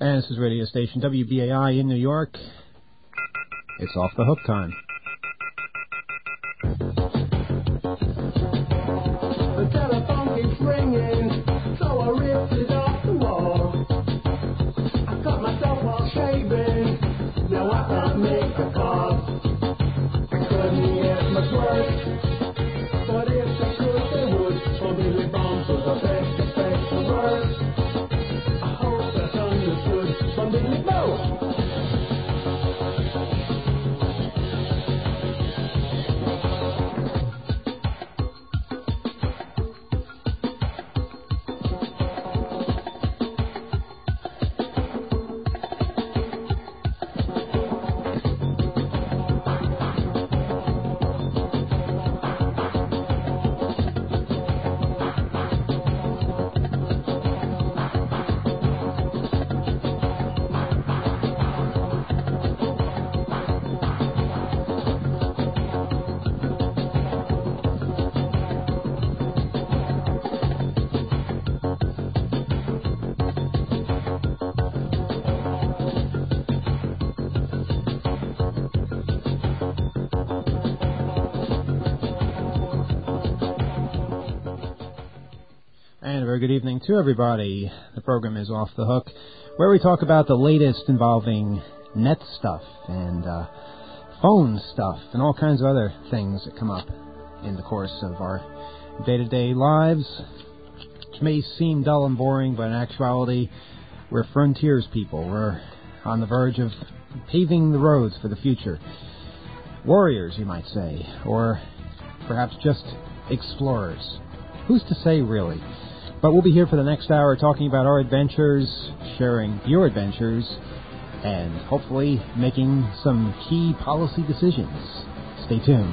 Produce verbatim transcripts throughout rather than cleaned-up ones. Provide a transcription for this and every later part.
And this is radio station W B A I in New York. It's Off the Hook time. The telephone keeps ringing, so I ripped it off the wall. I cut myself while shaving, now I can't make a call. I couldn't get much worse, but if I could, they would. For Billy Bombs was a best expect the worst. I hope that's understood from Billy Bombs. Good evening to everybody. The program is Off the Hook, where we talk about the latest involving net stuff and uh, phone stuff and all kinds of other things that come up in the course of our day-to-day lives, which may seem dull and boring, but in actuality, we're frontiers people. We're on the verge of paving the roads for the future. Warriors, you might say, or perhaps just explorers. Who's to say, really? But we'll be here for the next hour talking about our adventures, sharing your adventures, and hopefully making some key policy decisions. Stay tuned.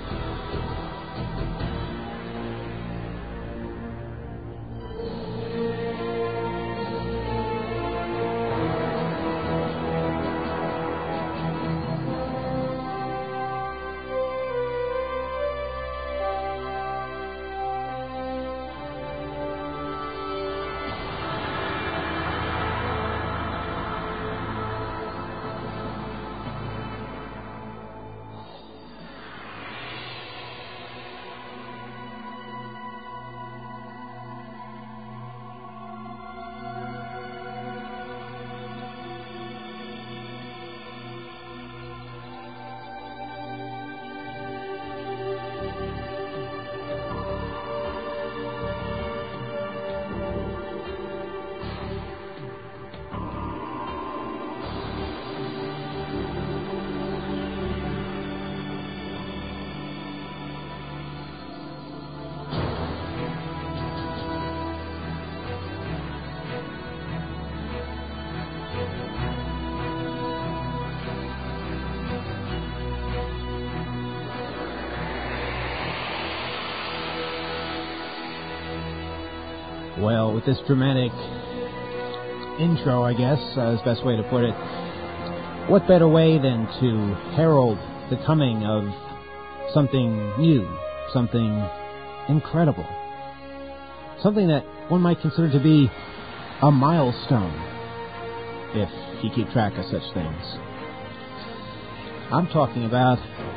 Well, with this dramatic intro, I guess, uh, is the best way to put it, what better way than to herald the coming of something new, something incredible, something that one might consider to be a milestone, if you keep track of such things. I'm talking about,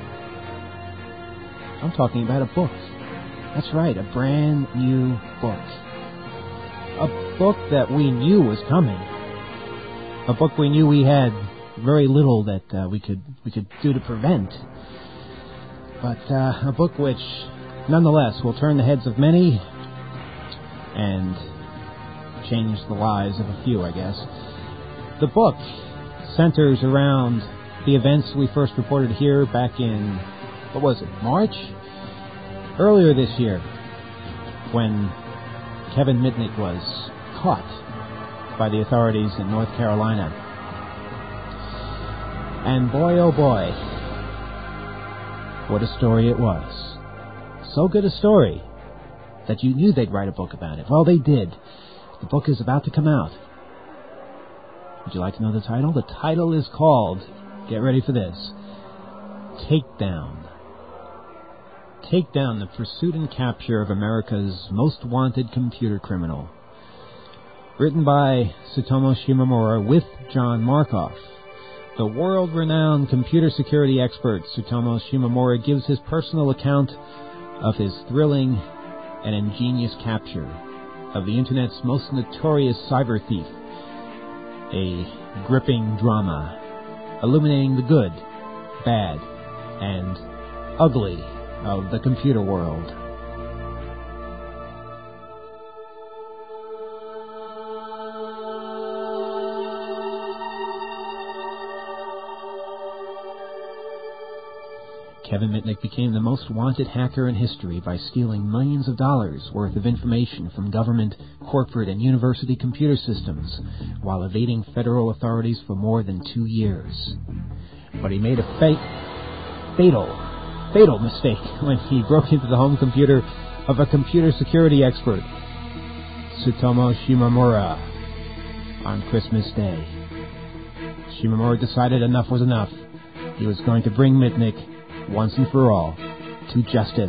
I'm talking about a book. That's right, a brand new book. A book that we knew was coming. A book we knew we had very little that uh, we could we could do to prevent. But uh, a book which, nonetheless, will turn the heads of many and change the lives of a few, I guess. The book centers around the events we first reported here back in, what was it, March? Earlier this year, when Kevin Mitnick was caught by the authorities in North Carolina. And boy, oh boy, what a story it was. So good a story that you knew they'd write a book about it. Well, they did. The book is about to come out. Would you like to know the title? The title is called, get ready for this, Takedown. Takedown, the pursuit and capture of America's most wanted computer criminal. written by Tsutomu Shimomura with John Markoff. The world-renowned computer security expert Tsutomu Shimomura gives his personal account of his thrilling and ingenious capture of the Internet's most notorious cyber thief. A gripping drama illuminating the good, bad, and ugly of the computer world. Kevin Mitnick became the most wanted hacker in history by stealing millions of dollars worth of information from government, corporate, and university computer systems while evading federal authorities for more than two years. But he made a fa- fatal, fatal mistake when he broke into the home computer of a computer security expert, Tsutomu Shimomura, on Christmas Day. Shimomura decided enough was enough. He was going to bring Mitnick once and for all, to justice.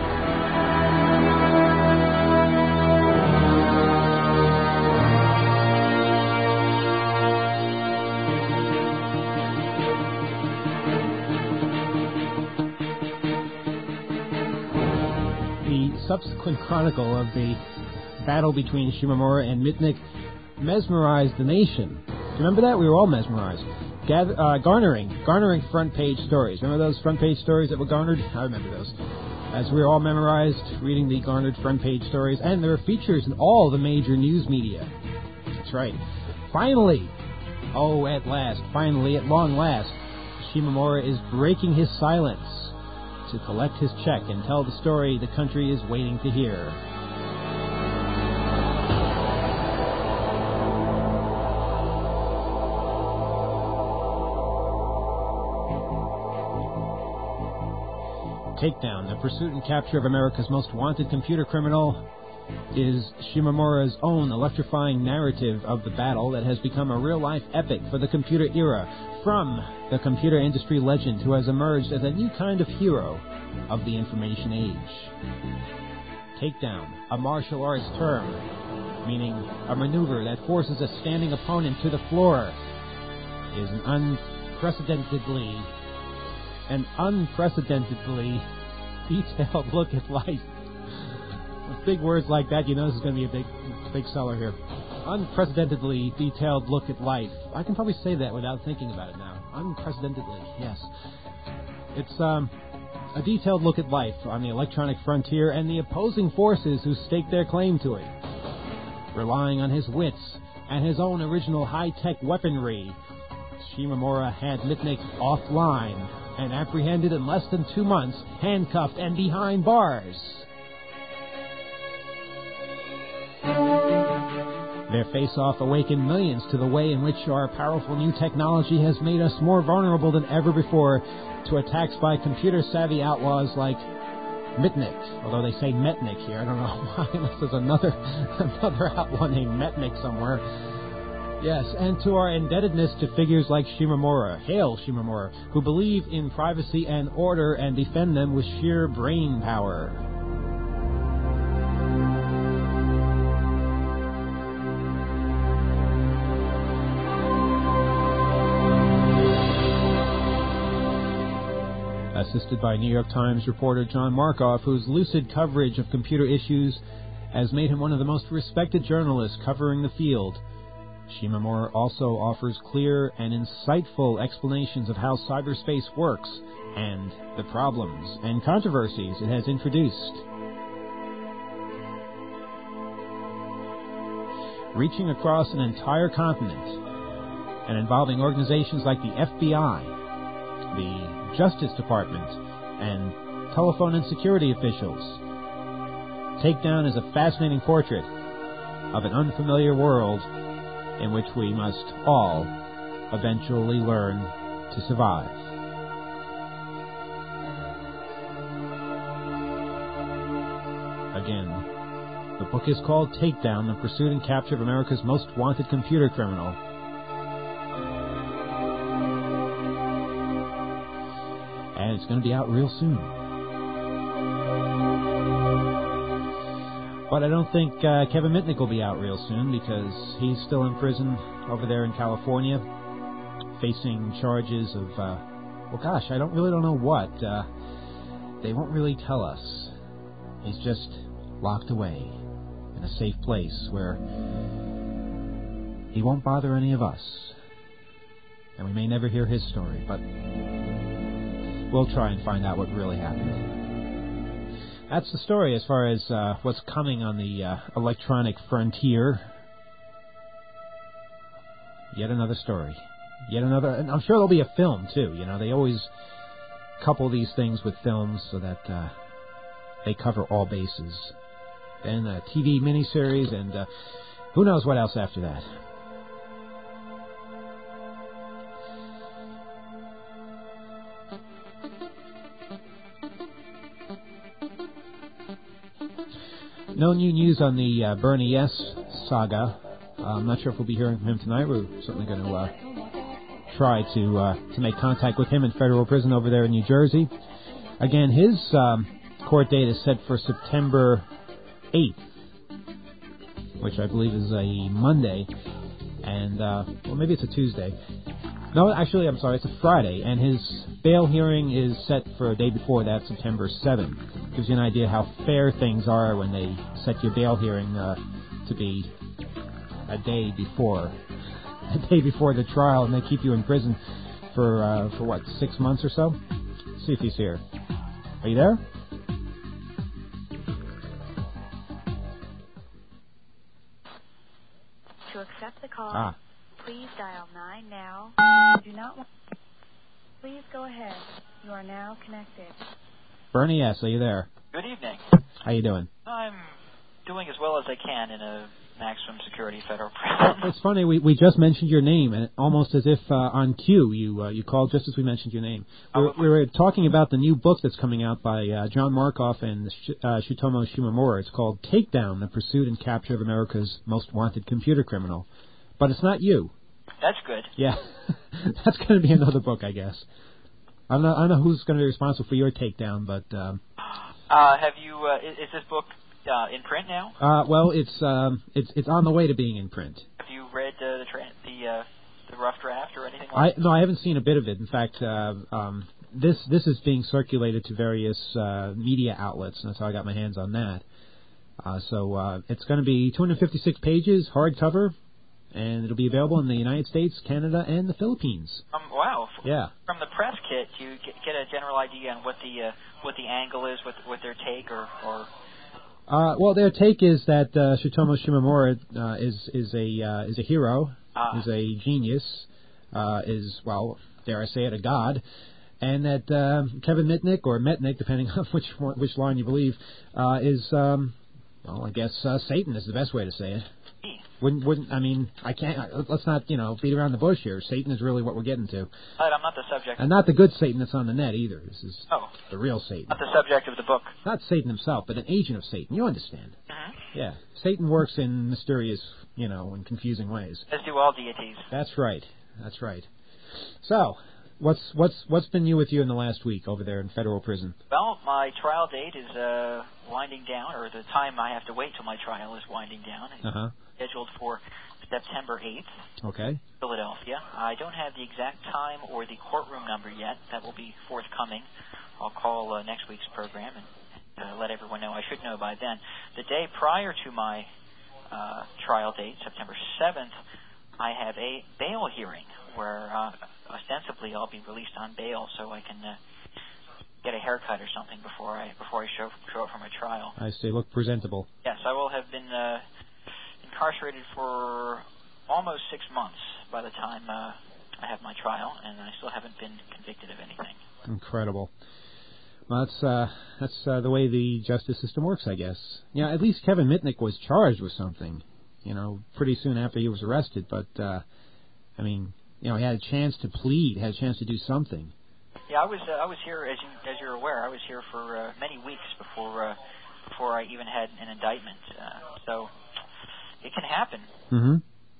The subsequent chronicle of the battle between Shimomura and Mitnick mesmerized the nation. Do you remember that? We were all mesmerized. Gather, uh, garnering, garnering front page stories. Remember those front page stories that were garnered? I remember those. As we were all memorized, reading the garnered front page stories, and there were features in all the major news media. That's right. Finally, oh, at last, finally, at long last, Shimomura is breaking his silence to collect his check and tell the story the country is waiting to hear. Takedown, the pursuit and capture of America's most wanted computer criminal, is Shimomura's own electrifying narrative of the battle that has become a real-life epic for the computer era, from the computer industry legend who has emerged as a new kind of hero of the information age. Takedown, a martial arts term, meaning a maneuver that forces a standing opponent to the floor, is an unprecedentedly an unprecedentedly detailed look at life. With big words like that, you know this is going to be a big, big seller here. Unprecedentedly detailed look at life. I can probably say that without thinking about it now. Unprecedentedly, yes. It's um, a detailed look at life on the electronic frontier and the opposing forces who stake their claim to it. Relying on his wits and his own original high-tech weaponry, Shimomura had Mitnick offline and apprehended in less than two months, handcuffed and behind bars. Their face-off awakened millions to the way in which our powerful new technology has made us more vulnerable than ever before to attacks by computer-savvy outlaws like Mitnick. Although they say Metnick here, I don't know why, unless there's another, another outlaw named Metnick somewhere. Yes, and to our indebtedness to figures like Shimomura, hail Shimomura, who believe in privacy and order and defend them with sheer brain power. Assisted by New York Times reporter John Markoff, whose lucid coverage of computer issues has made him one of the most respected journalists covering the field, Shimomura also offers clear and insightful explanations of how cyberspace works and the problems and controversies it has introduced. Reaching across an entire continent and involving organizations like the F B I, the Justice Department, and telephone and security officials, Takedown is a fascinating portrait of an unfamiliar world in which we must all eventually learn to survive. Again, the book is called Takedown, the Pursuit and Capture of America's Most Wanted Computer Criminal. And it's going to be out real soon. But I don't think uh, Kevin Mitnick will be out real soon because he's still in prison over there in California, facing charges of, uh, well, gosh, I don't really don't know what. Uh, they won't really tell us. He's just locked away in a safe place where he won't bother any of us. And we may never hear his story, but we'll try and find out what really happened. That's the story as far as uh, what's coming on the uh, electronic frontier. Yet another story. Yet another... And I'm sure there'll be a film, too. You know, they always couple these things with films so that uh, they cover all bases. And a T V miniseries and uh, who knows what else after that. No new news on the uh, Bernie S. saga. Uh, I'm not sure if we'll be hearing from him tonight. We're certainly going to uh, try to uh, to make contact with him in federal prison over there in New Jersey. Again, his um, court date is set for September eighth, which I believe is a Monday. And, uh, well, maybe it's a Tuesday. No, actually, I'm sorry, it's a Friday. And his bail hearing is set for a day before that, September seventh. Gives you an idea how fair things are when they set your bail hearing uh, to be a day before, a day before the trial, and they keep you in prison for uh, for what, six months or so. Let's see if he's here. Are you there? To accept the call, Ah. please dial nine now. Do not. Want... Please go ahead. You are now connected. Bernie S., are you there? Good evening. How you doing? I'm doing as well as I can in a maximum security federal prison. It's funny, we we just mentioned your name, and almost as if uh, on cue, you uh, you called just as we mentioned your name. We were, we were talking about the new book that's coming out by uh, John Markoff and Sh- uh, Shutomo Shimomura. It's called Takedown, The Pursuit and Capture of America's Most Wanted Computer Criminal. But it's not you. That's good. Yeah, that's going to be another book, I guess. I don't know, I don't know who's going to be responsible for your takedown, but... Um, uh, have you, uh, is, is this book uh, in print now? Uh, well, it's um, it's it's on the way to being in print. Have you read uh, the tra- the uh, the rough draft or anything like I No, I haven't seen a bit of it. In fact, uh, um, this this is being circulated to various uh, media outlets, and that's how I got my hands on that. Uh, so uh, it's going to be two hundred fifty-six pages, hardcover, and it'll be available in the United States, Canada, and the Philippines. Um, wow. Yeah. From the press kit, do you get, get a general idea on what the uh, what the angle is, what what their take, or or? Uh, well, their take is that uh, Shutomo Shimomura uh, is is a uh, is a hero, Ah. is a genius, uh, is well, dare I say it, a god, and that uh, Kevin Mitnick or Metnick, depending on which one, which line you believe, uh, is um, well, I guess uh, Satan is the best way to say it. Wouldn't, wouldn't, I mean, I can't, let's not, you know, beat around the bush here. Satan is really what we're getting to. But I'm not the subject. And not the good Satan that's on the net either. This is oh. the real Satan. Not the subject of the book. Not Satan himself, but an agent of Satan. You understand. Mm-hmm. Yeah. Satan works in mysterious, you know, and confusing ways. As do all deities. That's right. That's right. So, what's what's what's been new with you in the last week over there in federal prison? Well, my trial date is uh, winding down, or the time I have to wait till my trial is winding down. It's Uh-huh. scheduled for September eighth, Okay. Philadelphia. I don't have the exact time or the courtroom number yet. That will be forthcoming. I'll call uh, next week's program and uh, let everyone know. I should know by then. The day prior to my uh, trial date, September seventh, I have a bail hearing where uh, ostensibly I'll be released on bail so I can uh, get a haircut or something before I before I show, show up for my trial. I say, look presentable. Yes, I will have been uh, incarcerated for almost six months by the time uh, I have my trial, and I still haven't been convicted of anything. Incredible. Well, that's uh, that's uh, the way the justice system works, I guess. Yeah, at least Kevin Mitnick was charged with something, you know, pretty soon after he was arrested. But uh, I mean, you know, he had a chance to plead, had a chance to do something. Yeah, I was uh, I was here, as you as you're aware, I was here for uh, many weeks before uh, before I even had an indictment. Uh, so it can happen. Mm-hmm.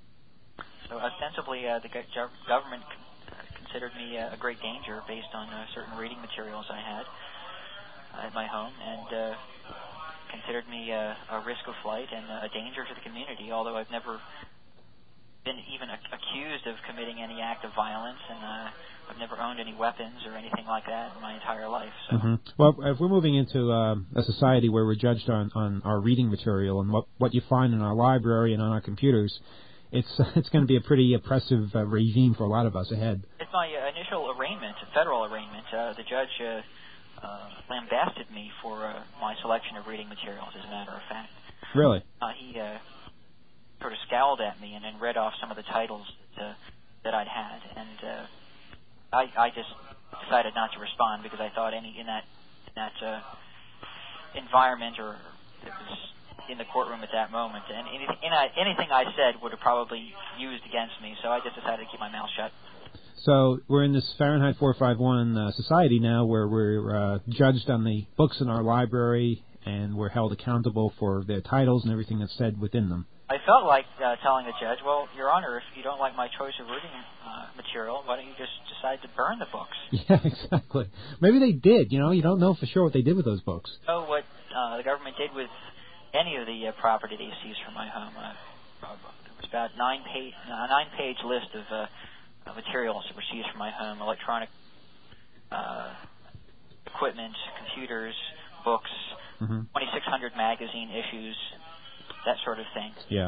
So ostensibly, uh, the go- government c- considered me uh, a great danger based on uh, certain reading materials I had uh, at my home, and uh, can considered me a, a risk of flight and a danger to the community, although I've never been even a- accused of committing any act of violence, and uh, I've never owned any weapons or anything like that in my entire life. So. Mm-hmm. Well, if we're moving into uh, a society where we're judged on, on our reading material and what, what you find in our library and on our computers, it's it's going to be a pretty oppressive uh, regime for a lot of us ahead. It's my uh, initial arraignment, federal arraignment. Uh, the judge uh, uh, lambasted me for uh, my selection of reading materials, as a matter of fact. Really? Uh, he uh, sort of scowled at me and then read off some of the titles that, uh, that I'd had, and uh, I, I just decided not to respond because I thought any in that in that uh, environment or it was in the courtroom at that moment, and anything, anything I said would have probably used against me, so I just decided to keep my mouth shut. So we're in this Fahrenheit four fifty-one uh, society now where we're uh, judged on the books in our library and we're held accountable for their titles and everything that's said within them. I felt like uh, telling the judge, well, Your Honor, if you don't like my choice of reading uh, material, why don't you just decide to burn the books? Yeah, exactly. Maybe they did, you know, you don't know for sure what they did with those books. So what uh, the government did with any of the uh, property they seized from my home, uh, it was about nine page, a nine-page list of uh, uh, materials that were seized from my home, electronic uh, equipment, computers, books, mm-hmm. twenty-six hundred magazine issues, that sort of thing. Yeah.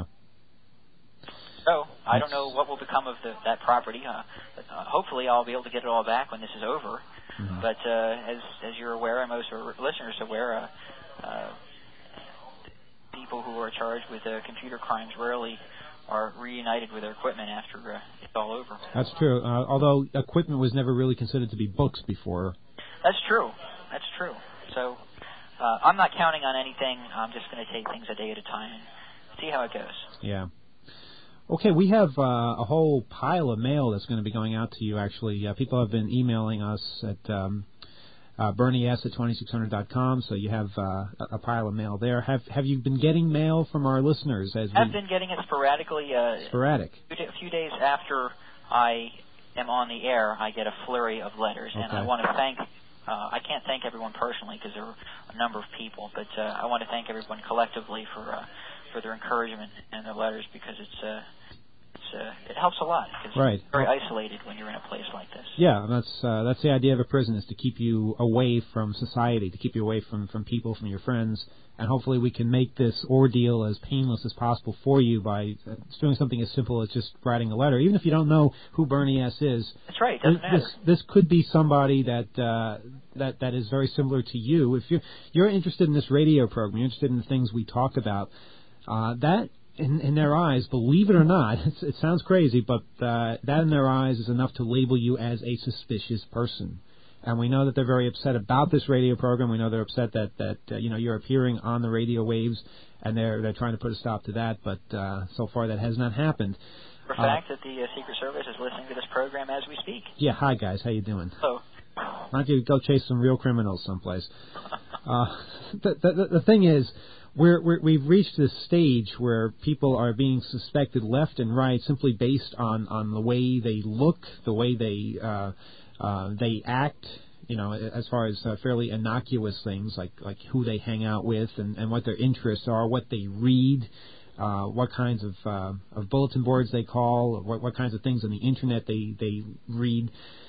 So I don't know what will become of the, that property. Uh, but, uh, hopefully, I'll be able to get it all back when this is over. Mm-hmm. But uh, as as you're aware, and most of our listeners are aware, uh, uh, people who are charged with uh, computer crimes rarely are reunited with their equipment after uh, it's all over. That's true. Uh, although equipment was never really considered to be books before. That's true. That's true. So uh, I'm not counting on anything. I'm just going to take things a day at a time and see how it goes. Yeah. Okay, we have uh, a whole pile of mail that's going to be going out to you, actually. Uh, people have been emailing us at um, uh, Bernie S at twenty-six hundred dot com, so you have uh, a pile of mail there. Have Have you been getting mail from our listeners? As I've we... been getting it sporadically. Uh, Sporadic. A few days after I am on the air, I get a flurry of letters, Okay. and I want to thank, uh, I can't thank everyone personally because there are a number of people, but uh, I want to thank everyone collectively for uh, for their encouragement and their letters because it's uh, it's uh, it helps a lot because right. you're very isolated when you're in a place like this. Yeah, that's uh, that's the idea of a prison, is to keep you away from society, to keep you away from, from people, from your friends, and hopefully we can make this ordeal as painless as possible for you by uh, doing something as simple as just writing a letter. Even if you don't know who Bernie S. is, that's right. Doesn't this, matter. this this could be somebody that uh, that that is very similar to you. If you you're interested in this radio program, you're interested in the things we talk about, uh, that. In, in their eyes, believe it or not, it's, it sounds crazy, but uh, that in their eyes is enough to label you as a suspicious person. And we know that they're very upset about this radio program. We know they're upset that that uh, you know you're appearing on the radio waves, and they're they're trying to put a stop to that. But uh, so far, that has not happened. For a fact uh, that the uh, Secret Service is listening to this program as we speak. Yeah, hi guys, how you doing? Hello. Why don't you go chase some real criminals someplace? uh, the, the the thing is. We're, we're, we've reached this stage where people are being suspected left and right simply based on, on the way they look, the way they uh, uh, they act, you know, as far as uh, fairly innocuous things like, like who they hang out with and, and what their interests are, what they read, uh, what kinds of, uh, of bulletin boards they call, what, what kinds of things on the Internet they, they read.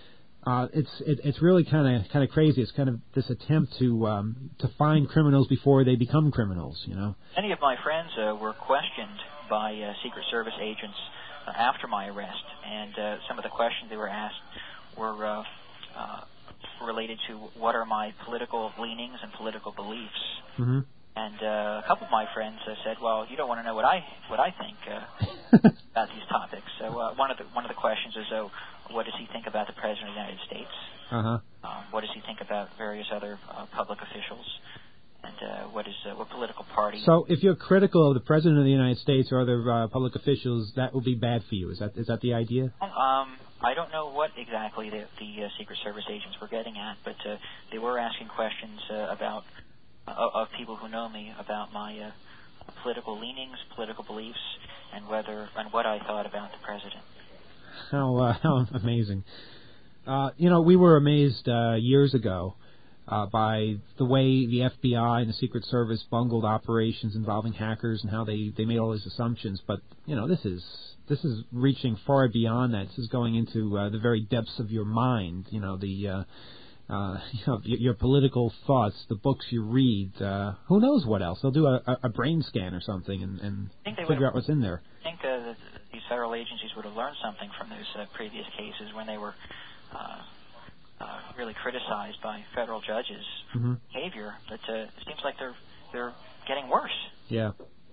Uh, it's it, it's really kind of kind of crazy. It's kind of this attempt to um, to find criminals before they become criminals. You know. Many of my friends uh, were questioned by uh, Secret Service agents uh, after my arrest, and uh, some of the questions they were asked were uh, uh, related to what are my political leanings and political beliefs. Mm-hmm. And uh, a couple of my friends uh, said, "Well, you don't want to know what I what I think uh, about these topics." So uh, one of the one of the questions is, "Oh, what does he think about the President of the United States? Uh-huh. Um, what does he think about various other uh, public officials? And uh, what is uh, what political party?" So, if you're critical of the President of the United States or other uh, public officials, that would be bad for you. Is that is that the idea? Um, I don't know what exactly the, the uh, Secret Service agents were getting at, but uh, they were asking questions uh, about. Uh, of people who know me about my uh, political leanings, political beliefs, and whether and what I thought about the president. How uh, how amazing! Uh, you know, we were amazed uh, years ago uh, by the way the F B I and the Secret Service bungled operations involving hackers and how they, they made all these assumptions. But, you know, this is this is reaching far beyond that. This is going into uh, the very depths of your mind, you know, the... Uh, Uh, you know, your, your political thoughts, the books you read, uh, who knows what else? They'll do a, a brain scan or something and, and figure out what's in there. I think uh, that these federal agencies would have learned something from those uh, previous cases when they were uh, uh, really criticized by federal judges' mm-hmm. behavior. But uh, it seems like they're they're getting worse. Yeah.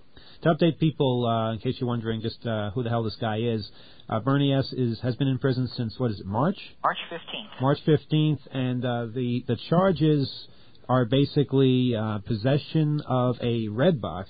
To update people, uh, in case you're wondering just uh, who the hell this guy is, uh, Bernie S. is has been in prison since, what is it, March? March fifteenth. March fifteenth, and uh, the, the charges are basically uh, possession of a red box.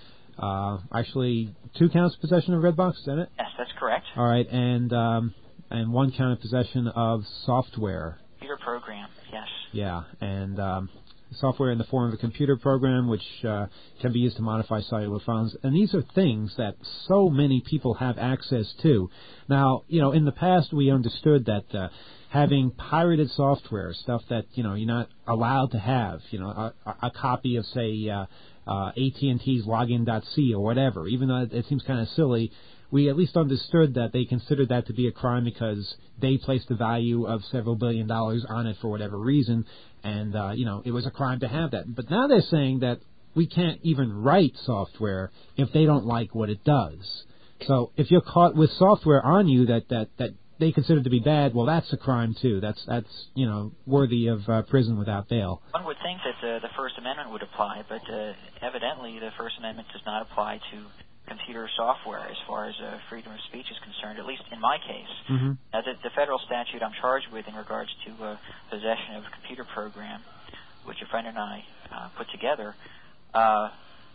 Uh, actually, two counts of possession of red box, is that it? Yes, that's correct. All right, and um, and one count of possession of software. Computer program, yes. Yeah, and... Um, software in the form of a computer program which uh, can be used to modify cellular phones. And these are things that so many people have access to. Now, you know, in the past we understood that uh, having pirated software, stuff that, you know, you're not allowed to have, you know, a, a copy of, say, uh, uh, A T and T's login dot c or whatever, even though it seems kind of silly, we at least understood that they considered that to be a crime because they placed the value of several billion dollars on it for whatever reason. And, uh, you know, it was a crime to have that. But now they're saying that we can't even write software if they don't like what it does. So if you're caught with software on you that, that, that they consider to be bad, well, that's a crime, too. That's, that's you know, worthy of uh, prison without bail. One would think that uh, the First Amendment would apply, but uh, evidently the First Amendment does not apply to computer software as far as uh, freedom of speech is concerned, at least in my case. Mm-hmm. Now, the, the federal statute I'm charged with in regards to uh, possession of a computer program, which a friend and I uh, put together, uh,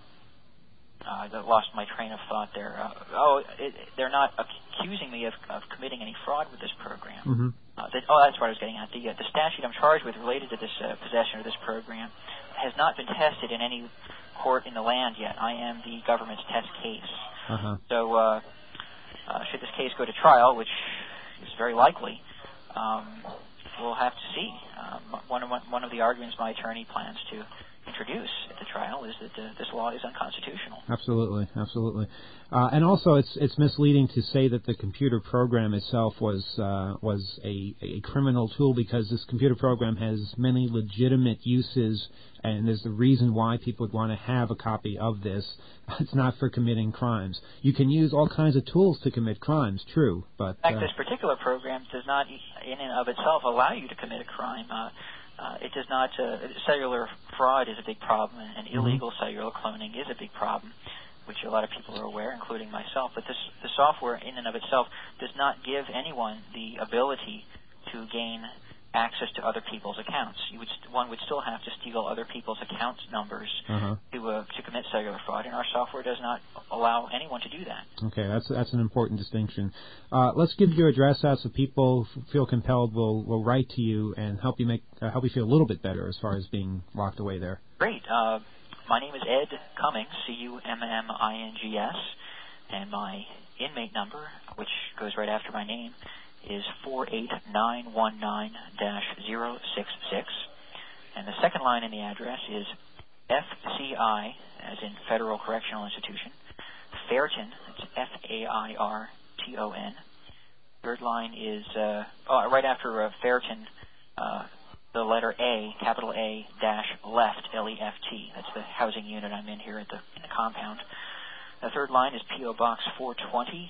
uh, I lost my train of thought there. Uh, oh, it, they're not accusing me of, of committing any fraud with this program. Mm-hmm. Uh, that, oh, that's what I was getting at. The, uh, the statute I'm charged with related to this uh, possession of this program has not been tested in any court in the land yet. I am the government's test case. Uh-huh. So uh, uh, should this case go to trial, which is very likely, um, we'll have to see. Um, one, of, one of the arguments my attorney plans to introduce at the trial is that uh, this law is unconstitutional. Absolutely, absolutely. Uh, and also, it's it's misleading to say that the computer program itself was uh, was a, a criminal tool, because this computer program has many legitimate uses, and there's the reason why people would want to have a copy of this. It's not for committing crimes. You can use all kinds of tools to commit crimes, true, but... In fact, uh, this particular program does not, in and of itself, allow you to commit a crime. Uh, uh, it does not... Uh, cellular fraud is a big problem, and mm-hmm. illegal cellular cloning is a big problem, which a lot of people are aware, including myself. But this, the software, in and of itself, does not give anyone the ability to gain access to other people's accounts. You would, one would still have to steal other people's account numbers uh-huh. to uh, to commit cellular fraud, and our software does not allow anyone to do that. Okay, that's that's an important distinction. Uh, let's give your address out so people feel compelled will will write to you and help you make uh, help you feel a little bit better as far as being locked away there. Great. Uh, my name is Ed Cummings, C U M M I N G S, and my inmate number, which goes right after my name, is four eight nine one nine dash zero six six. And the second line in the address is F C I, as in Federal Correctional Institution, Fairton, that's F A I R T O N. Third line is, uh, oh, right after uh, Fairton, uh, the letter A, capital A, dash left, L E F T. That's the housing unit I'm in here at the, in the compound. The third line is P O Box four twenty.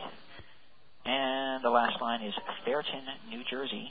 And the last line is Fairton, New Jersey,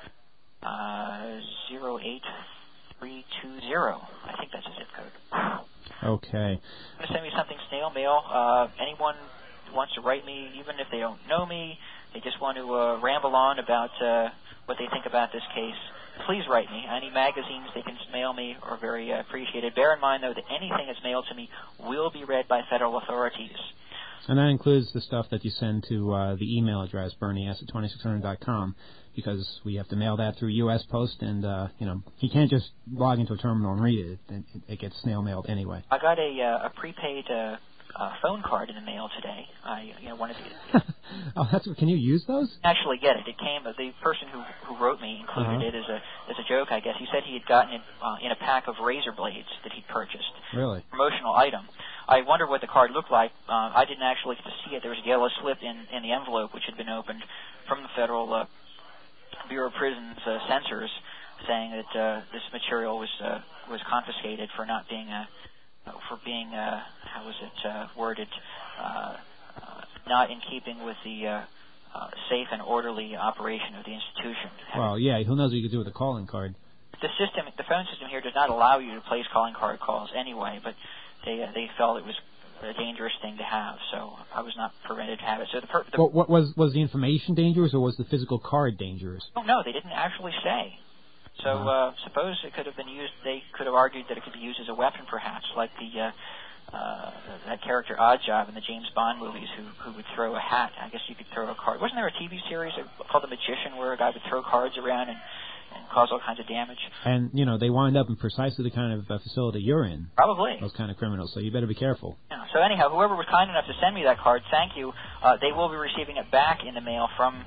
uh, zero eight three two zero. I think that's a zip code. Okay. I'm going to send me something snail mail. Uh, anyone who wants to write me, even if they don't know me, they just want to uh, ramble on about uh, what they think about this case, please write me. Any magazines they can mail me are very uh, appreciated. Bear in mind, though, that anything that's mailed to me will be read by federal authorities. And that includes the stuff that you send to uh, the email address, bernie s at twenty-six hundred dot com, because we have to mail that through U S Post, and, uh, you know, he can't just log into a terminal and read it. It, it gets snail-mailed anyway. I got a, uh, a prepaid uh, uh, phone card in the mail today. I, you know, wanted to oh, that's what, can you use those? actually get it. It came. Uh, the person who who wrote me included Uh-huh. it as a as a joke, I guess. He said he had gotten it uh, in a pack of razor blades that he'd purchased. Really? Promotional item. I wondered what the card looked like. Uh, I didn't actually get to see it. There was a yellow slip in, in the envelope which had been opened from the Federal uh, Bureau of Prisons uh, censors, saying that uh, this material was uh, was confiscated for not being uh, for being uh, how was it uh, worded uh, uh, not in keeping with the uh, uh, safe and orderly operation of the institution. Well, yeah. Who knows what you could do with a calling card? The system, the phone system here does not allow you to place calling card calls anyway, but they uh, they felt it was a dangerous thing to have, so I was not permitted to have it. So the, per- the What, what was was the information dangerous, or was the physical card dangerous? oh no, they didn't actually say. So uh, suppose it could have been used. They could have argued that it could be used as a weapon, perhaps, like the uh, uh, that character Oddjob in the James Bond movies, who who would throw a hat. I guess you could throw a card. Wasn't there a T V series called The Magician where a guy would throw cards around and, and cause all kinds of damage? And you know they wind up in precisely the kind of uh, facility you're in. Probably. Those kind of criminals. So you better be careful. Yeah. So anyhow, whoever was kind enough to send me that card, thank you. Uh, they will be receiving it back in the mail from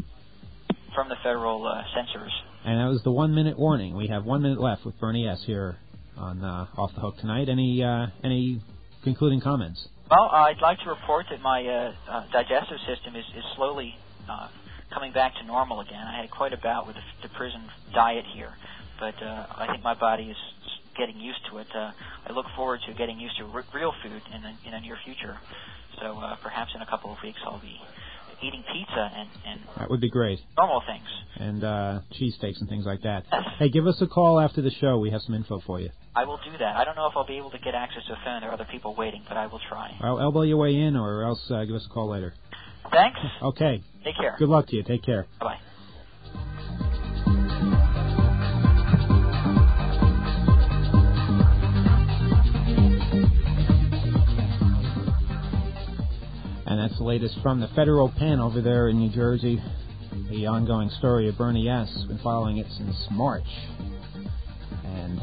from the federal uh, censors. And that was the one-minute warning. We have one minute left with Bernie S. here on uh, Off the Hook tonight. Any uh, any concluding comments? Well, uh, I'd like to report that my uh, uh, digestive system is, is slowly uh, coming back to normal again. I had quite a bout with the, the prison diet here, but uh, I think my body is getting used to it. Uh, I look forward to getting used to r- real food in the, in the near future. So uh, perhaps in a couple of weeks I'll be eating pizza and, and That would be great. normal things. And uh, cheesesteaks and things like that. Yes. Hey, give us a call after the show. We have some info for you. I will do that. I don't know if I'll be able to get access to a phone. There are other people waiting, but I will try. I'll elbow your way in, or else uh, give us a call later. Thanks. Okay. Take care. Good luck to you. Take care. Bye-bye. And that's the latest from the federal pen over there in New Jersey. The ongoing story of Bernie S. Been following it since March. And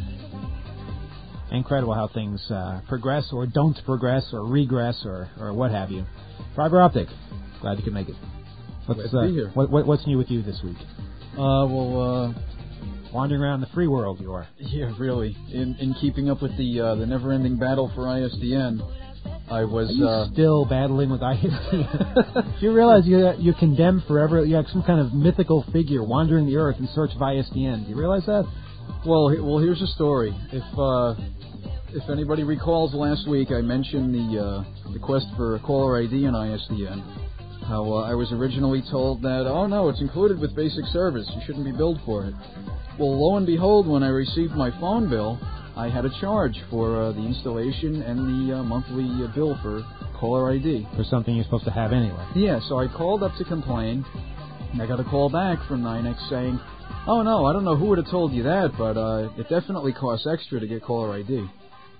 incredible how things uh, progress or don't progress or regress or, or what have you. Fiber Optic, glad you could make it. What's, Glad to be here. What, what, what's new with you this week? Uh, well, uh, Wandering around the free world, you are. yeah, really. In in keeping up with the uh, the never-ending battle for I S D N, I was. Are you Uh, still battling with I S D N? Do you realize you're, you're condemned forever? You're like some kind of mythical figure wandering the earth in search of I S D N. Do you realize that? well, he- well, here's a story. If uh, if anybody recalls, last week I mentioned the uh, the quest for caller I D in I S D N. How uh, I was originally told that, oh no, it's included with basic service. You shouldn't be billed for it. Well, lo and behold, when I received my phone bill, I had a charge for uh, the installation and the uh, monthly uh, bill for caller I D. For something you're supposed to have anyway. Yeah, so I called up to complain. And I got a call back from nine X saying, oh no, I don't know who would have told you that, but uh, it definitely costs extra to get caller I D.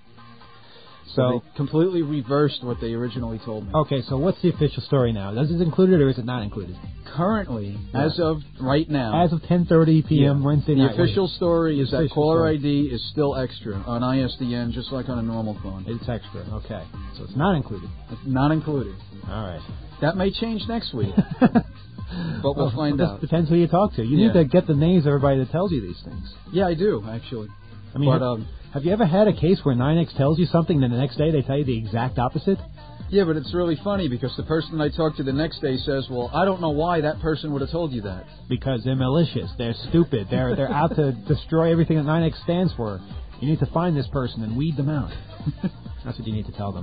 So So, they completely reversed what they originally told me. okay, so what's the official story now? Is it included or is it not included? Currently, Yeah. as of right now, As of ten thirty p.m. yeah, Wednesday the night. official story The is that official caller story. I D is still extra on I S D N, just like on a normal phone. It's extra, okay. So it's not included. It's not included. All right. That may change next week, but we'll find it out. depends who you talk to. You Yeah. need to get the names of everybody that tells you these things. Yeah, I do, actually. I mean, But, have, um, have you ever had a case where nine X tells you something, then the next day they tell you the exact opposite? Yeah, but it's really funny because the person I talk to the next day says, well, I don't know why that person would have told you that. Because they're malicious, they're stupid, they're they're out to destroy everything that nine X stands for. You need to find this person and weed them out. That's what you need to tell them.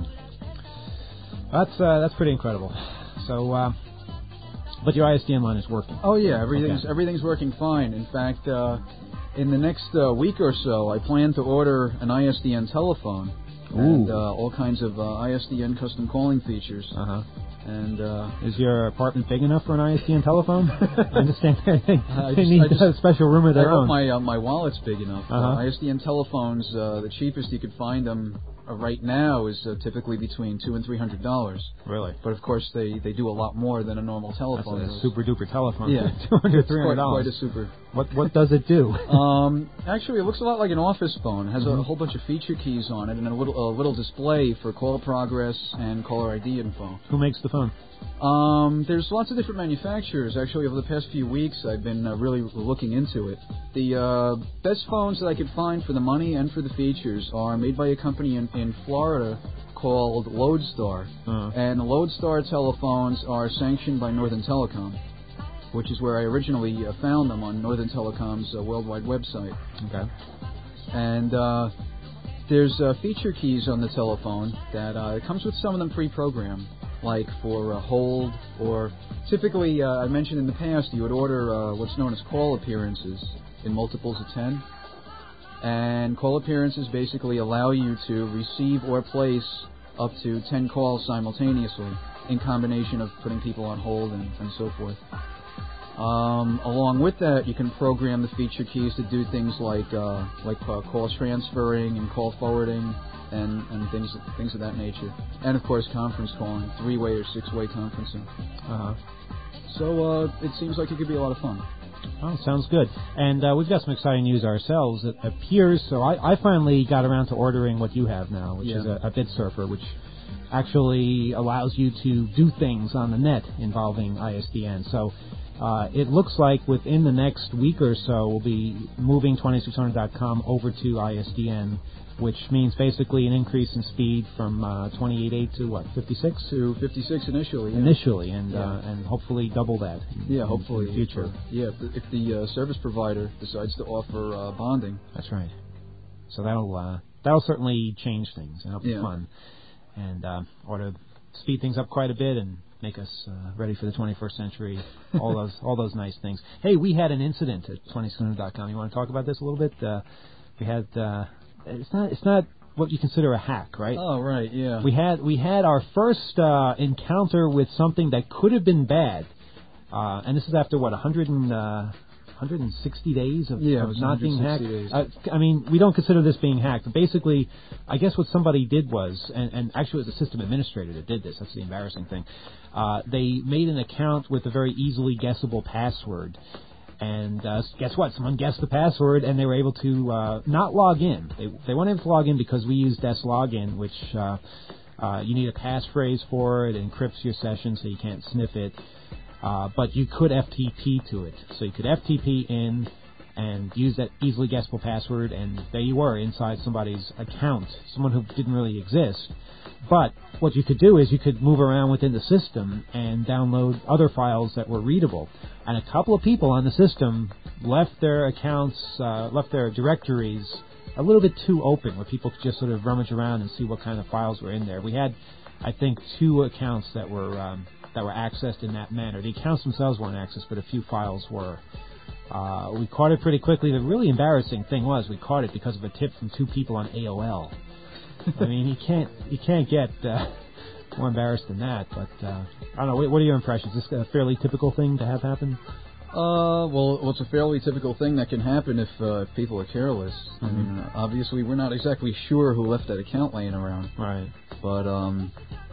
That's uh, that's pretty incredible. So, uh, but your I S D N line is working. Oh, yeah, everything's Okay. everything's working fine. In fact, uh, in the next uh, week or so, I plan to order an I S D N telephone and Ooh. uh, all kinds of uh, I S D N custom calling features. Uh huh. And uh, Is your apartment big enough for an I S D N telephone? I understand they, I they just- need I just- a special room of I their hope own. my uh, my wallet's big enough. Uh-huh. Uh, I S D N telephones, uh, the cheapest you could find them uh, right now is uh, typically between two and three hundred dollars. Really? But of course, they, they do a lot more than a normal That's telephone. a does. super duper telephone. Yeah. two hundred, It's three hundred quite, quite dollars. a super. What what does it do? um, actually, it looks a lot like an office phone. It has mm-hmm. a whole bunch of feature keys on it and a little a little display for call progress and caller I D info. Who makes the phone? Um, there's lots of different manufacturers. Actually, over the past few weeks, I've been uh, really looking into it. The uh, best phones that I could find for the money and for the features are made by a company in, in Florida called Lodestar. Uh-huh. And the Lodestar telephones are sanctioned by Northern Telecom, which is where I originally uh, found them on Northern Telecom's uh, worldwide website. Okay. And uh, there's uh, feature keys on the telephone that uh, it comes with some of them pre-programmed, like for uh, hold, or typically, uh, I mentioned in the past, you would order uh, what's known as call appearances in multiples of ten. And call appearances basically allow you to receive or place up to ten calls simultaneously in combination of putting people on hold and, and so forth. Um, along with that, you can program the feature keys to do things like uh, like uh, call transferring and call forwarding and, and things things of that nature. And of course, conference calling, three-way or six-way conferencing. Uh-huh. So uh, it seems like it could be a lot of fun. Oh, sounds good. And uh, we've got some exciting news ourselves. It appears, so I, I finally got around to ordering what you have now, which yeah. is a, a bit surfer, which actually allows you to do things on the net involving I S D N. So uh, it looks like within the next week or so, we'll be moving twenty-six hundred dot com over to I S D N, which means basically an increase in speed from uh, twenty-eight point eight to what, fifty-six? To fifty-six initially. Yeah. Initially, and yeah. uh, and hopefully double that. In, yeah, in, hopefully in the future. If, uh, yeah, if the, if the uh, service provider decides to offer uh, bonding. That's right. So that'll uh, that'll certainly change things and it'll be yeah. fun, and uh, ought to speed things up quite a bit and make us uh, ready for the twenty-first century. All those all those nice things. Hey, we had an incident at twenty-six hundred dot com. You want to talk about this a little bit? Uh, we had. Uh, it's not. It's not. What you consider a hack, right? Oh, right, yeah. We had we had our first uh, encounter with something that could have been bad, uh, and this is after what one hundred and uh, one hundred sixty days of, yeah, of not being hacked. Days. Uh, I mean, we don't consider this being hacked. But basically, I guess what somebody did was, and, and actually it was a system administrator that did this. That's the embarrassing thing. Uh, they made an account with a very easily guessable password. And uh, guess what? Someone guessed the password, and they were able to uh, not log in. They they weren't able to log in because we use DesLogin, which uh, uh, you need a passphrase for it. It encrypts your session so you can't sniff it. Uh, but you could F T P to it. So you could F T P in and use that easily guessable password, and there you were inside somebody's account, someone who didn't really exist. But what you could do is you could move around within the system and download other files that were readable. And a couple of people on the system left their accounts, uh, left their directories a little bit too open, where people could just sort of rummage around and see what kind of files were in there. We had, I think, two accounts that were um, that were accessed in that manner. The accounts themselves weren't accessed, but a few files were. Uh, we caught it pretty quickly. The really embarrassing thing was we caught it because of a tip from two people on A O L. I mean, you can't you can't get uh, more embarrassed than that. But uh, I don't know. What, what are your impressions? Is this a fairly typical thing to have happen? Uh, well, well, it's a fairly typical thing that can happen if, uh, if people are careless. Mm-hmm. I mean, uh, obviously, we're not exactly sure who left that account laying around. Right. But um,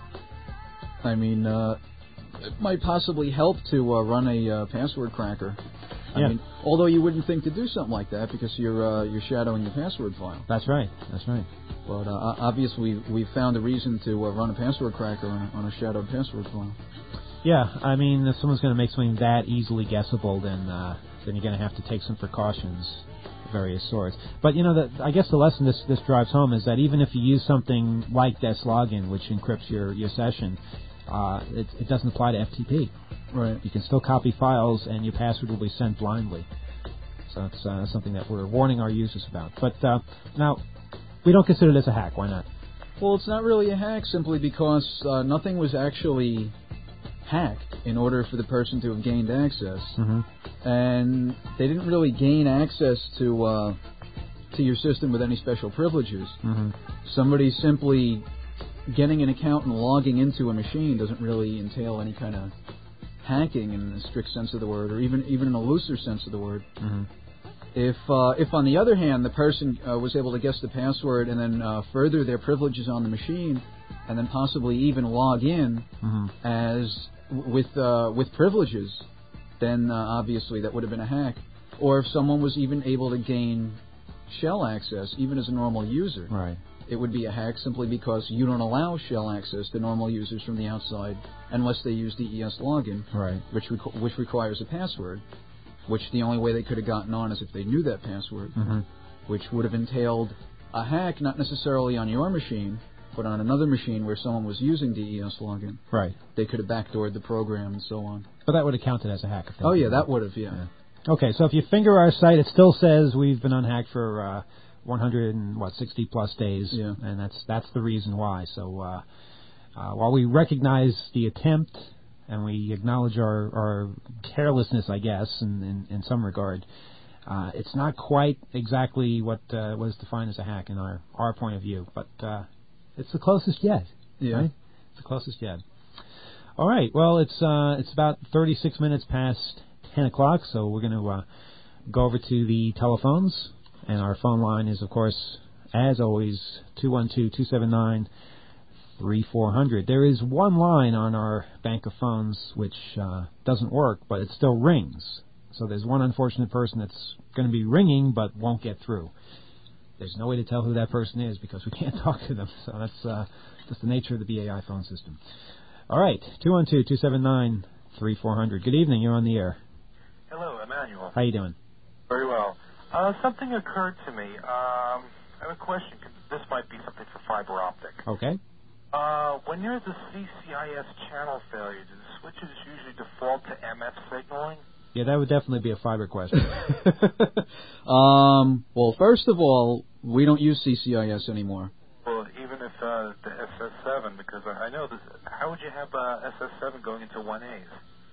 I mean, uh, it might possibly help to uh, run a uh, password cracker. I yeah. mean, although you wouldn't think to do something like that because you're uh, you're shadowing the password file. That's right. That's right. But uh, obviously, we've found a reason to uh, run a password cracker on a, on a shadowed password file. Yeah, I mean, if someone's going to make something that easily guessable, then uh, then you're going to have to take some precautions of various sorts. But, you know, the, I guess the lesson this, this drives home is that even if you use something like DesLogin, which encrypts your, your session, uh, it, it doesn't apply to F T P. Right. You can still copy files, and your password will be sent blindly. So that's uh, something that we're warning our users about. But uh, now, we don't consider this a hack. Why not? Well, it's not really a hack simply because uh, nothing was actually hacked in order for the person to have gained access. Mm-hmm. And they didn't really gain access to uh, to your system with any special privileges. Mm-hmm. Somebody simply getting an account and logging into a machine doesn't really entail any kind of hacking in the strict sense of the word, or even even in a looser sense of the word. Mm-hmm. If, uh, if on the other hand, the person uh, was able to guess the password and then uh, further their privileges on the machine, and then possibly even log in mm-hmm. as with uh, with privileges, then uh, obviously that would have been a hack. or if someone was even able to gain shell access, even as a normal user. Right. It would be a hack simply because you don't allow shell access to normal users from the outside unless they use D E S login, right. which requ- which requires a password, which the only way they could have gotten on is if they knew that password, mm-hmm. which would have entailed a hack not necessarily on your machine, but on another machine where someone was using D E S login. Right. They could have backdoored the program and so on. But that would have counted as a hack. If oh, yeah, that would have, yeah. yeah. Okay, so if you finger our site, it still says we've been unhacked for uh, one hundred and what sixty plus days, yeah. and that's that's the reason why. So uh, uh, while we recognize the attempt and we acknowledge our, our carelessness, I guess, in, in, in some regard, uh, it's not quite exactly what uh, was defined as a hack in our, our point of view, but uh, it's the closest yet. Yeah, right? It's the closest yet. All right. Well, it's uh, it's about thirty-six minutes past ten o'clock, so we're going to uh, go over to the telephones, and our phone line is, of course, as always, two one two, two seven nine, three four zero zero. There is one line on our bank of phones which uh, doesn't work, but it still rings. So there's one unfortunate person that's going to be ringing but won't get through. There's no way to tell who that person is because we can't talk to them. So that's uh, just the nature of the B A I phone system. All right, two one two, two seven nine, three four zero zero. Good evening. You're on the air. Hello, Emmanuel. How you doing? Very well. Uh, something occurred to me. Um, I have a question. This might be something for fiber optic. Okay. Uh, when there's a C C I S channel failure, do the switches usually default to M F signaling? Yeah, that would definitely be a fiber question. um, well, first of all, we don't use C C I S anymore. Well, even if uh, the S S seven, because I know this, how would you have uh, S S seven going into one A's?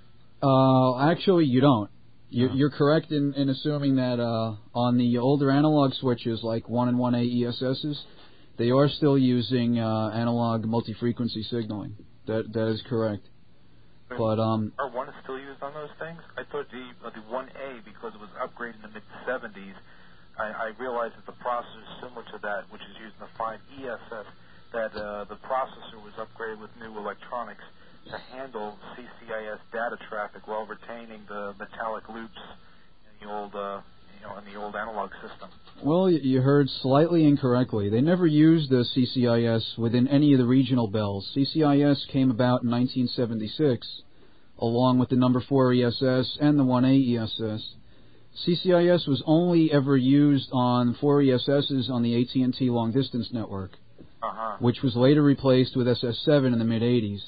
Uh, actually, you don't. You're, No. you're correct in, in assuming that uh, on the older analog switches, like one and one A E S S's, they are still using uh, analog multi-frequency signaling. That that is correct. But um, R one is still used on those things? I thought the uh, the one A, because it was upgraded in the mid seventies, I, I realized that the processor is similar to that, which is used in the five E S S, that uh, the processor was upgraded with new electronics to handle C C I S data traffic while retaining the metallic loops in the old, uh, you know, in the old analog system. Well, you heard slightly incorrectly. They never used the C C I S within any of the regional bells. C C I S came about in nineteen seventy-six, along with the number four E S S and the one A E S S. C C I S was only ever used on four E S S's on the A T and T long-distance network, uh-huh. which was later replaced with S S seven in the mid-eighties.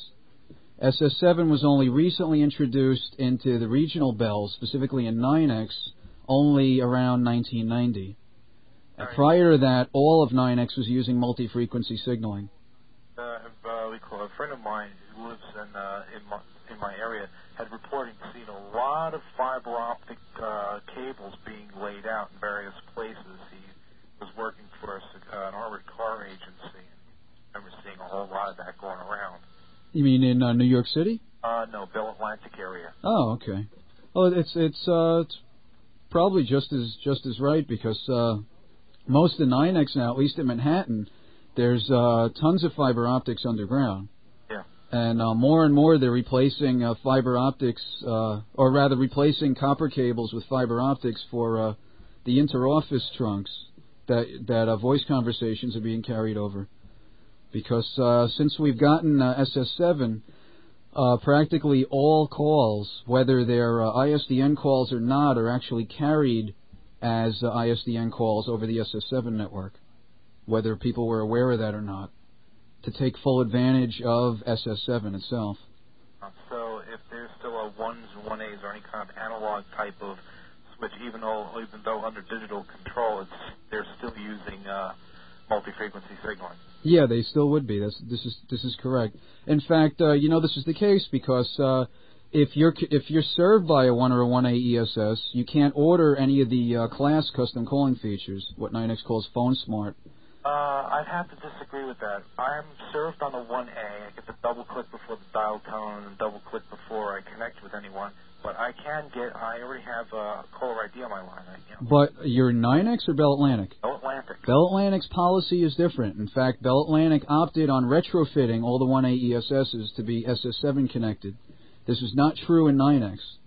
S S seven was only recently introduced into the regional bells, specifically in nine X, only around nineteen ninety. And prior to that, all of nine X was using multi-frequency signaling. Uh, uh, we call a friend of mine who lives in uh, in my in my area had reported seeing a lot of fiber optic uh, cables being laid out in various places. He was working for a, uh, an armored car agency. I remember seeing a whole lot of that going around. You mean in uh, New York City? Uh, no, Bell Atlantic area. Oh, okay. Well, it's it's uh, it's probably just as just as right because uh, most of the nine X now, at least in Manhattan, there's uh, tons of fiber optics underground. Yeah. And uh, more and more they're replacing uh, fiber optics, uh, or rather replacing copper cables with fiber optics for uh, the inter-office trunks that that uh, voice conversations are being carried over. Because uh, since we've gotten uh, S S seven, uh, practically all calls, whether they're uh, I S D N calls or not, are actually carried as uh, I S D N calls over the S S seven network, whether people were aware of that or not, to take full advantage of S S seven itself. Uh, so if there's still a ones and one A's or any kind of analog type of switch, even though even though under digital control, it's they're still using uh, multi-frequency signaling. Yeah, they still would be. That's, this is this is correct. In fact, uh, you know this is the case because uh, if you're if you're served by a one or a one A E S S, you can't order any of the uh, class custom calling features, what nine X calls Phone Smart. Uh, I'd have to disagree with that. I'm served on the one A. I get to double click before the dial tone and double click before I connect with anyone. But I can get. I already have a caller I D on my line. I, you know. But you're nine X or Bell Atlantic? Bell Atlantic. Bell Atlantic's policy is different. In fact, Bell Atlantic opted on retrofitting all the one A E S S's to be S S seven connected. This is not true in nine X.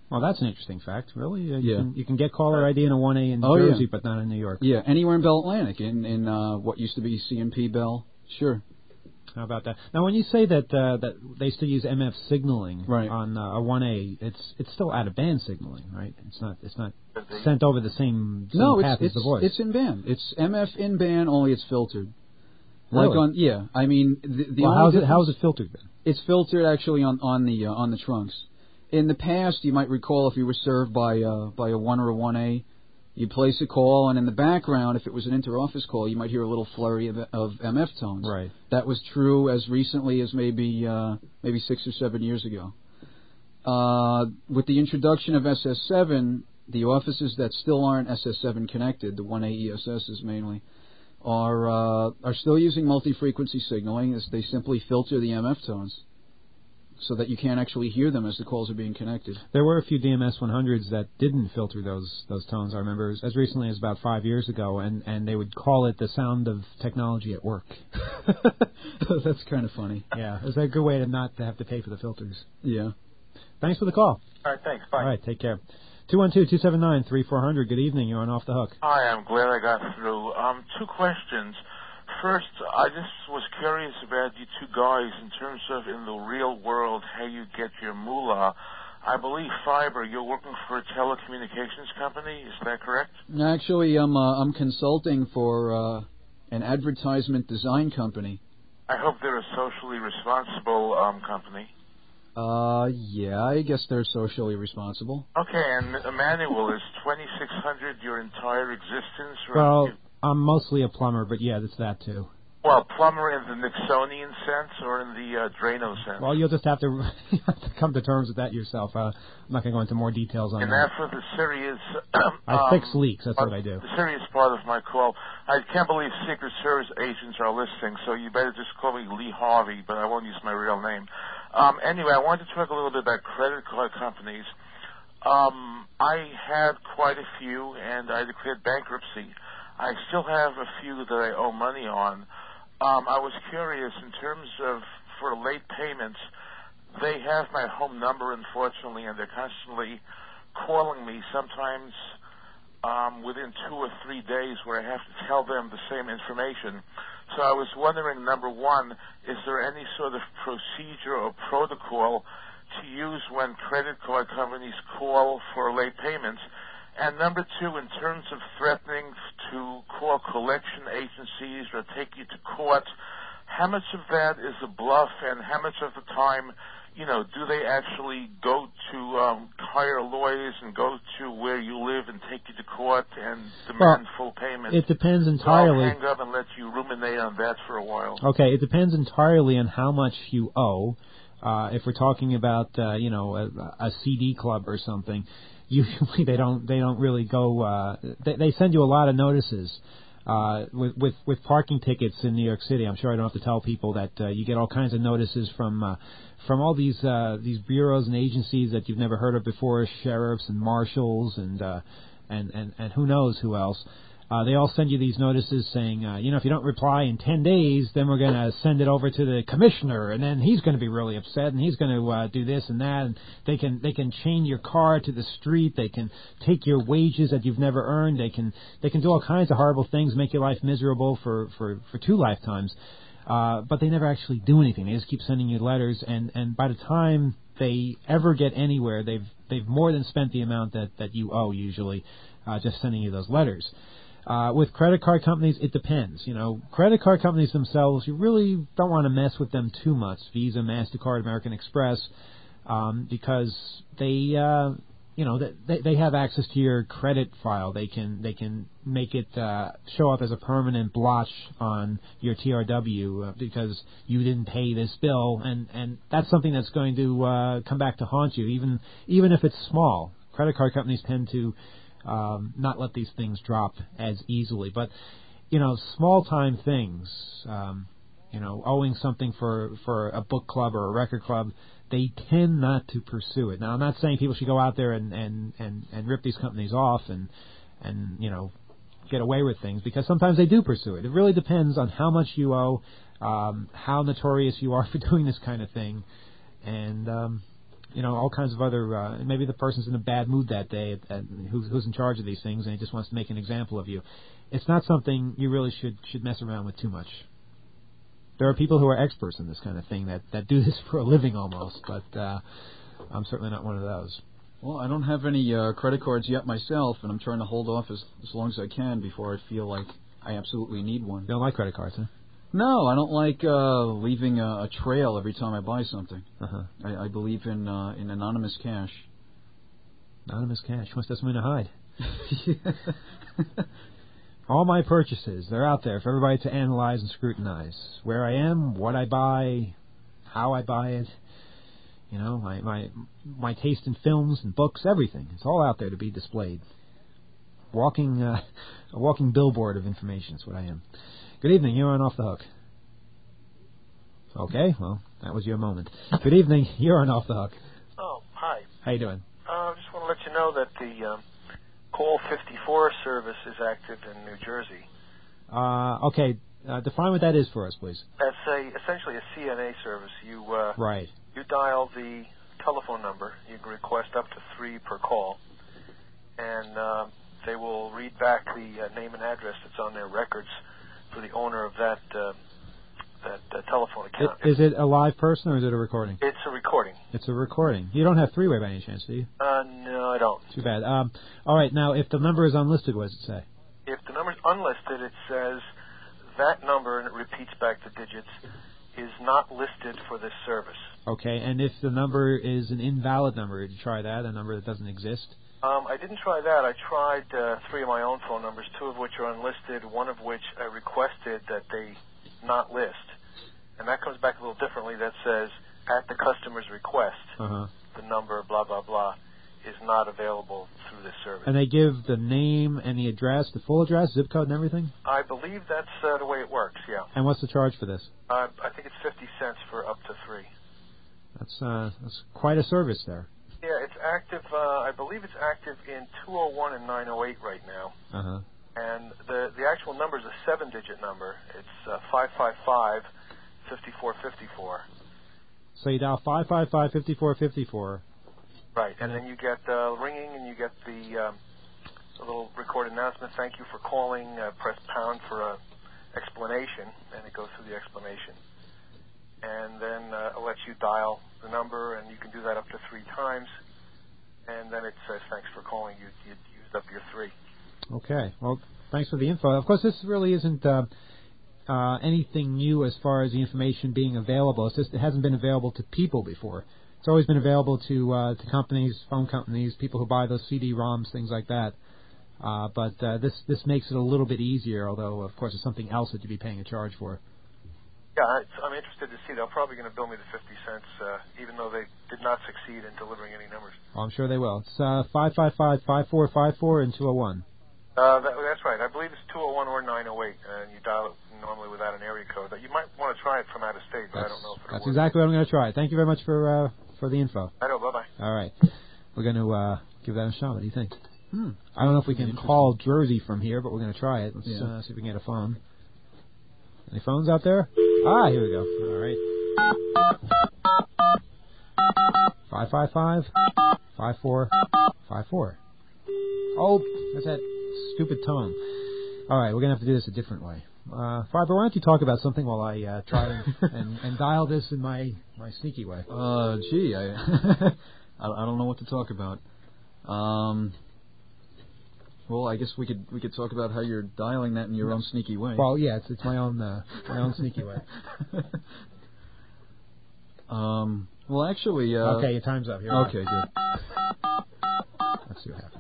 Well, that's an interesting fact. Really, uh, you, Yeah. can, you can get caller I D in a one A in Oh, Jersey, yeah. but not in New York. Yeah, anywhere in Bell Atlantic, in in uh, what used to be C M P Bell. Sure. How about that? Now, when you say that uh, that they still use M F signaling Right. on uh, a one A, it's it's still out of band signaling, right? It's not it's not But they- sent over the same, same No, path it's as the it's, voice. it's in band. It's M F in band, only it's filtered. Like Really? on yeah, I mean the, the well, only how's it difference- how is it filtered then? It's filtered actually on on the uh, on the trunks. In the past, you might recall if you were served by uh, by a one or a one A, you'd place a call, and in the background, if it was an inter-office call, you might hear a little flurry of, of M F tones. Right. That was true as recently as maybe uh, maybe six or seven years ago. Uh, with the introduction of S S seven, the offices that still aren't S S seven connected, the one A E S Ss mainly, are uh, are still using multi-frequency signaling, as they simply filter the M F tones so that you can't actually hear them as the calls are being connected. There were a few D M S one hundreds that didn't filter those those tones. I remember as, as recently as about five years ago, and, and they would call it the sound of technology at work. That's kind of funny. Yeah, it's a good way to not to have to pay for the filters. Yeah. Thanks for the call. All right, thanks. Bye. All right, take care. two one two, two seven nine, three four zero zero. Good evening. You're on Off the Hook. Hi, I'm glad I got through. Um, two questions. First, I just was curious about you two guys in terms of in the real world how you get your moolah. I believe Fiber, you're working for a telecommunications company. Is that correct? Actually, I'm uh, I'm consulting for uh, an advertisement design company. I hope they're a socially responsible um, company. Uh, yeah, I guess they're socially responsible. Okay, and Emmanuel, is twenty-six hundred your entire existence? Or Well, you, I'm mostly a plumber, but yeah, it's that too. well, plumber in the Nixonian sense or in the uh, Drano sense? Well, you'll just have to, you have to come to terms with that yourself. Uh, I'm not going to go into more details on and that. that's what the serious... I um, fix leaks. That's uh, what I do. The serious part of my call. I can't believe Secret Service agents are listening, so you better just call me Lee Harvey, but I won't use my real name. Um, anyway, I wanted to talk a little bit about credit card companies. Um, I had quite a few, and I declared bankruptcy. I still have a few that I owe money on. Um, I was curious in terms of for late payments. They have my home number, unfortunately, and they're constantly calling me. Sometimes um, within two or three days, where I have to tell them the same information. So I was wondering, number one, is there any sort of procedure or protocol to use when credit card companies call for late payments? And number two, in terms of threatening to call collection agencies or take you to court, how much of that is a bluff, and how much of the time, you know, do they actually go to um, hire lawyers and go to where you live and take you to court and demand Well, full payment? It depends So entirely. I'll hang up and let you ruminate on that for a while. Okay, it depends entirely on how much you owe. Uh, if we're talking about, uh, you know, a, a C D club or something, usually they don't they don't really go. Uh, they, they send you a lot of notices. Uh, with, with with parking tickets in New York City, I'm sure I don't have to tell people that uh, you get all kinds of notices from uh, from all these uh, these bureaus and agencies that you've never heard of before, sheriffs and marshals and uh, and, and and who knows who else. Uh, they all send you these notices saying, uh, you know, if you don't reply in ten days, then we're going to send it over to the commissioner, and then he's going to be really upset, and he's going to uh, do this and that, and they can they can chain your car to the street, they can take your wages that you've never earned, they can they can do all kinds of horrible things, make your life miserable for for, for two lifetimes, uh, but they never actually do anything. They just keep sending you letters, and, and by the time they ever get anywhere, they've they've more than spent the amount that, that you owe usually, uh, just sending you those letters. Uh, with credit card companies, it depends. You know, credit card companies themselves, you really don't want to mess with them too much. Visa, MasterCard, American Express, um, because they, uh, you know, they they have access to your credit file. They can they can make it uh, show up as a permanent blotch on your T R W uh, because you didn't pay this bill, and, and that's something that's going to uh, come back to haunt you, even even if it's small. Credit card companies tend to Um, not let these things drop as easily. But, you know, small-time things, um, you know, owing something for, for a book club or a record club, they tend not to pursue it. Now, I'm not saying people should go out there and, and, and, and rip these companies off and, and, you know, get away with things, because sometimes they do pursue it. It really depends on how much you owe, um, how notorious you are for doing this kind of thing, and um, you know, all kinds of other. Uh, maybe the person's in a bad mood that day, and who's, who's in charge of these things, and he just wants to make an example of you. It's not something you really should should mess around with too much. There are people who are experts in this kind of thing that, that do this for a living almost, but uh, I'm certainly not one of those. Well, I don't have any uh, credit cards yet myself, and I'm trying to hold off as, as long as I can before I feel like I absolutely need one. You don't like credit cards, huh? No, I don't like uh, leaving a, a trail every time I buy something. Uh-huh. I, I believe in uh, in anonymous cash. Anonymous cash. What's that something to hide? All my purchases, they're out there for everybody to analyze and scrutinize. Where I am, what I buy, how I buy it, you know, my my my taste in films and books, everything. It's all out there to be displayed. Walking, uh, a walking billboard of information is what I am. Good evening, you're on Off the Hook. Okay, well, that was your moment. Good evening, you're on Off the Hook. Oh, hi. How you doing? I uh, just want to let you know that the um, Call fifty-four service is active in New Jersey. Uh, okay, uh, define what that is for us, please. That's a, essentially a C N A service. You uh, right. You dial the telephone number. You can request up to three per call, and uh, they will read back the uh, name and address that's on their records for the owner of that uh, that uh, telephone account. It, is it a live person or is it a recording? It's a recording. It's a recording. You don't have three-way by any chance, do you? Uh, no, I don't. Too bad. Um, all right, now, if the number is unlisted, what does it say? If the number is unlisted, it says that number, and it repeats back the digits, is not listed for this service. Okay, and if the number is an invalid number, did you try that, a number that doesn't exist? Um, I didn't try that. I tried uh, three of my own phone numbers, two of which are unlisted, one of which I requested that they not list. And that comes back a little differently. That says, at the customer's request, uh-huh. the number, blah, blah, blah, is not available through this service. And they give the name and the address, the full address, zip code and everything? I believe that's uh, the way it works, yeah. And what's the charge for this? Uh, I think it's fifty cents for up to three. That's, uh, that's quite a service there. Yeah, it's active. Uh, I believe it's active in two oh one and nine oh eight right now. Uh-huh. And the the actual number is a seven-digit number. It's uh, five five five, five four five four. So you dial five five five, five four five four. Right, and then you get uh, ringing, and you get the, um, the little recorded announcement. Thank you for calling. Uh, press pound for a explanation, and it goes through the explanation. And then uh, it lets you dial the number, and you can do that up to three times. And then it says, thanks for calling. You, you used up your three. Okay. Well, thanks for the info. Of course, this really isn't uh, uh, anything new as far as the information being available. It's just it hasn't been available to people before. It's always been available to uh, to companies, phone companies, people who buy those C D ROMs, things like that. Uh, but uh, this this makes it a little bit easier, although, of course, it's something else that you'd be paying a charge for. Yeah, I'm interested to see. They're probably going to bill me the fifty cents, uh, even though they did not succeed in delivering any numbers. Well, I'm sure they will. It's uh, five five five, five four five four and two oh one. Uh, that, that's right. I believe it's two oh one or nine oh eight, and you dial it normally without an area code. You might want to try it from out of state, but that's, I don't know if it'll That's work. exactly what I'm going to try. Thank you very much for uh, for the info. I know. Bye-bye. All right. We're going to uh, give that a shot. What do you think? Hmm. I don't know if we can call Jersey from here, but we're going to try it. Let's yeah. uh, see if we can get a phone. Any phones out there? Ah, here we go. All right. Five five five, five four five four. Oh, that's that stupid tone. All right, we're gonna have to do this a different way. Uh, Fiber, why don't you talk about something while I uh, try and, and, and dial this in my, my sneaky way? Uh, gee, I, I I don't know what to talk about. Um. Well, I guess we could we could talk about how you're dialing that in your own sneaky way. Well, yeah, it's it's my own uh, my own sneaky way. um. Well, actually. Uh, okay, your time's up. Here okay, good. Let's see what happens.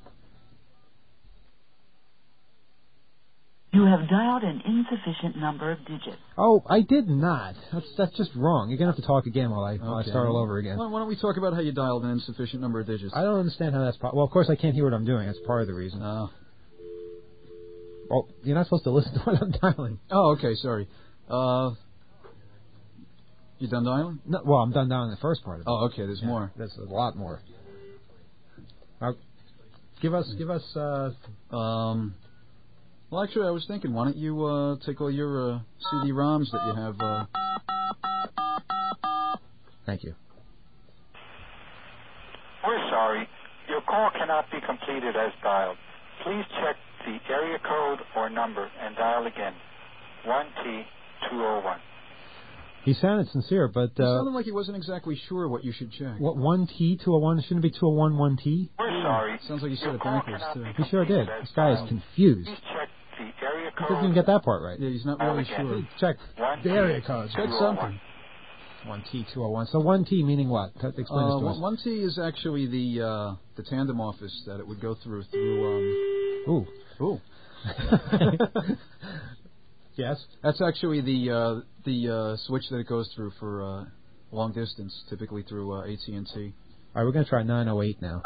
You have dialed an insufficient number of digits. Oh, I did not. That's that's just wrong. You're gonna have to talk again while I while okay. I start all over again. Why, why don't we talk about how you dialed an insufficient number of digits? I don't understand how that's possible. Well, of course I can't hear what I'm doing. That's part of the reason. Oh. Well, you're not supposed to listen to what I'm dialing. Oh, okay. Sorry. Uh. You done dialing? No. Well, I'm done dialing the first part of it. Oh, okay. There's yeah, more. There's a lot more. Now, give us give us. Uh, um. Well, actually, I was thinking, why don't you uh, take all your uh, C D ROMs that you have? Uh... Thank you. We're sorry. Your call cannot be completed as dialed. Please check the area code or number and dial again. one T two oh one. He sounded sincere, but... Uh, it sounded like he wasn't exactly sure what you should check. What, one T two oh one? Shouldn't it be two oh one, one T? We're yeah. sorry. Sounds like you said it backwards, too. He sure did. This guy is confused. Please check the area code. He doesn't even get that part right. Yeah, he's not really sure. Check the area code. Check something. one T two oh one. So one T meaning what? Explain uh, this to us. one T is actually the uh, the tandem office that it would go through through. Um, Ooh. Ooh. Yes. That's actually the uh, the uh, switch that it goes through for uh, long distance, typically through uh, A T and T. All right, we're going to try nine oh eight now.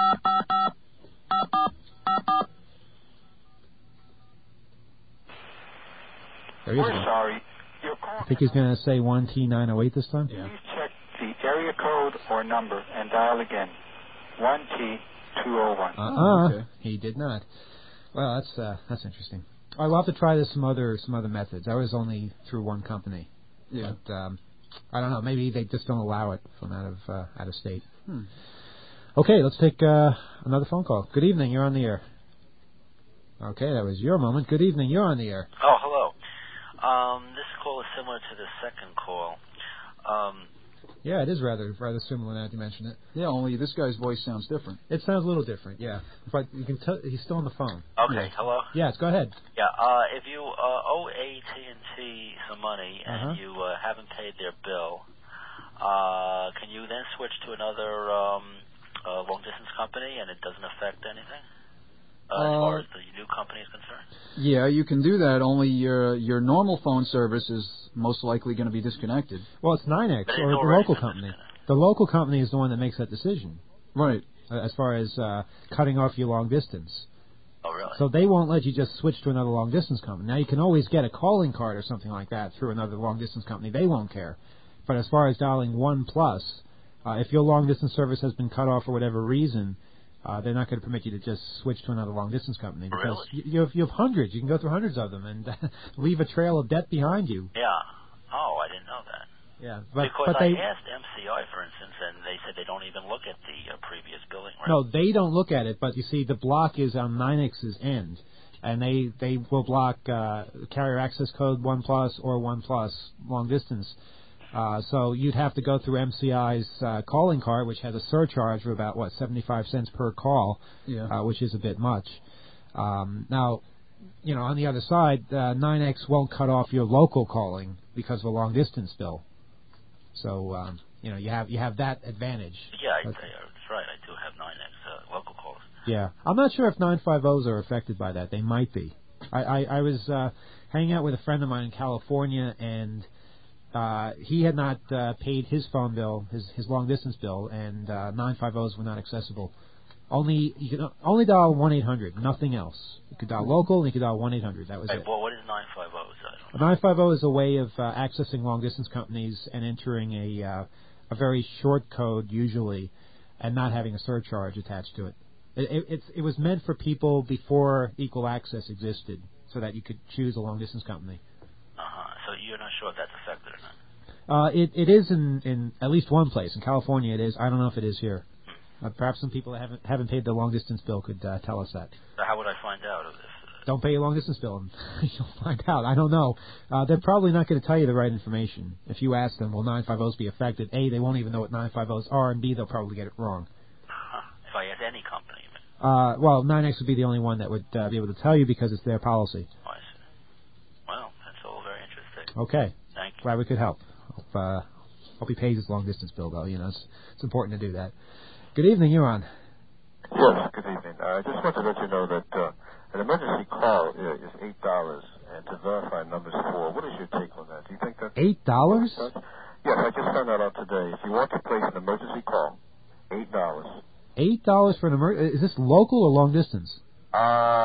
There he is. We're sorry. Your call I think he's going to say one T nine oh eight this time. Yeah. Please check the area code or number and dial again. one T two oh one. Uh-uh. Oh, okay. He did not. Well, that's uh, that's interesting. I'll have to try this some other some other methods. I was only through one company. Yeah. But um, I don't know. Maybe they just don't allow it from out of uh, out of state. Hmm. Okay, let's take uh, another phone call. Good evening. You're on the air. Okay, that was your moment. Good evening. You're on the air. Oh, hello. Um, this call is similar to the second call. Um, yeah, it is rather rather similar now that you mention it. Yeah, only this guy's voice sounds different. It sounds a little different, yeah. But you can tell he's still on the phone. Okay, yeah. Hello? Yes, go ahead. Yeah, uh, if you uh, owe A T and T some money and uh-huh. you uh, haven't paid their bill, uh, can you then switch to another um, uh, long-distance company and it doesn't affect anything? Uh, as Uh, far as the new company is concerned? Yeah, you can do that, only your your normal phone service is most likely going to be disconnected. Well, it's nine X, But or it's the local company. The local company is the one that makes that decision. Right. Uh, as far as uh, cutting off your long distance. Oh, really? So they won't let you just switch to another long distance company. Now, you can always get a calling card or something like that through another long distance company. They won't care. But as far as dialing One Plus, uh, if your long distance service has been cut off for whatever reason, uh, they're not going to permit you to just switch to another long distance company because Really? you, you, have, you have hundreds. You can go through hundreds of them and leave a trail of debt behind you. Yeah. Oh, I didn't know that. Yeah, but, because but I they, asked M C I, for instance, and they said they don't even look at the uh, previous billing. Right? No, they don't look at it, but you see, the block is on nine X's end, and they they will block uh, carrier access code One Plus or One Plus long distance. Uh, so you'd have to go through M C I's uh, calling card, which has a surcharge of about what seventy-five cents per call, yeah. uh, which is a bit much. Um, now, you know, on the other side, uh, nine X won't cut off your local calling because of a long distance bill. So um, you know, you have you have that advantage. Yeah, I, but, that's right. I do have nine X uh, local calls. Yeah, I'm not sure if nine fifties are affected by that. They might be. I, I, I was uh, hanging out with a friend of mine in California, and uh, he had not uh, paid his phone bill, his his long distance bill, and uh, nine fifties were not accessible. Only you could only dial one eight hundred, nothing else. You could dial local, and you could dial one eight hundred. That was hey, it. Well, what is nine fifties? I don't nine fifty is a way of uh, accessing long distance companies and entering a uh, a very short code usually, and not having a surcharge attached to it. It, it, it's, it was meant for people before equal access existed, so that you could choose a long distance company. Uh-huh. So you're not sure if that's affected or not? Uh, it it is in, in at least one place. In California it is. I don't know if it is here. Uh, perhaps some people that haven't haven't paid the long distance bill could uh, tell us that. So how would I find out of this? Uh, Don't pay your long distance bill and you'll find out. I don't know. Uh, they're probably not going to tell you the right information. If you ask them, will nine fifties be affected? A, they won't even know what nine fifties are, and B, they'll probably get it wrong. uh-huh. If I ask any company. Uh, well, nine X would be the only one that would uh, be able to tell you because it's their policy. Oh, I see. Well, that's all very interesting. Okay. Thank you. Glad we could help. Hope, uh, hope he pays his long distance bill, though. You know, it's, it's important to do that. Good evening. You're on. Yes, good evening. Uh, I just want to let you know that uh, an emergency call is, is eight dollars, and to verify numbers four. What is your take on that? Do you think that eight dollars? Yes, I just found that out today. If you want to place an emergency call, eight dollars. Eight dollars for an emergency? Is this local or long distance? Uh,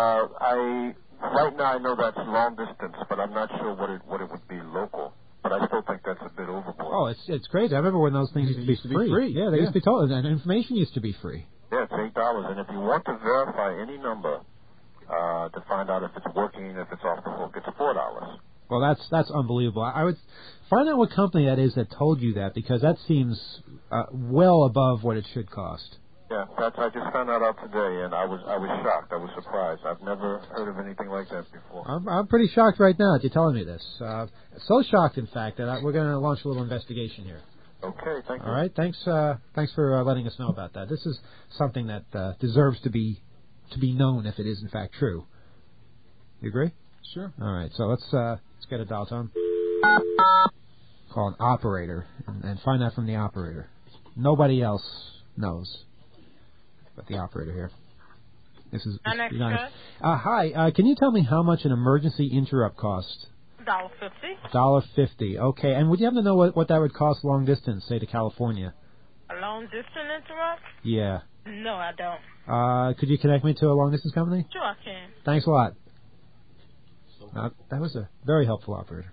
I right now I know that's long distance, but I'm not sure what it what it would be local. But I still think that's a bit overboard. Oh, it's it's crazy. I remember when those things used to be, used to be free. free. Yeah, they Yeah. used to be told, and information used to be free. Yeah, it's eight dollars, and if you want to verify any number uh, to find out if it's working, if it's off the hook, it's four dollars. Well, that's that's unbelievable. I, I would find out what company that is that told you that, because that seems uh, well above what it should cost. Yeah, that's, I just found that out today, and I was I was shocked. I was surprised. I've never heard of anything like that before. I'm, I'm pretty shocked right now that you're telling me this. Uh, so shocked, in fact, that I, we're going to launch a little investigation here. Okay, thank you. All right, thanks. Uh, thanks for uh, letting us know about that. This is something that uh, deserves to be to be known if it is in fact true. You agree? Sure. All right, so let's uh, let's get a dial tone. Call an operator and, and find out from the operator. Nobody else knows but the operator here. This is. An Nice. Uh, hi, uh, can you tell me how much an emergency interrupt costs? Dollar fifty. Dollar fifty. Okay, and would you happen to know what, what that would cost long distance, say to California? A long distance interrupt? Yeah. No, I don't. Uh, could you connect me to a long distance company? Sure, I can. Thanks a lot. Uh, that was a very helpful operator.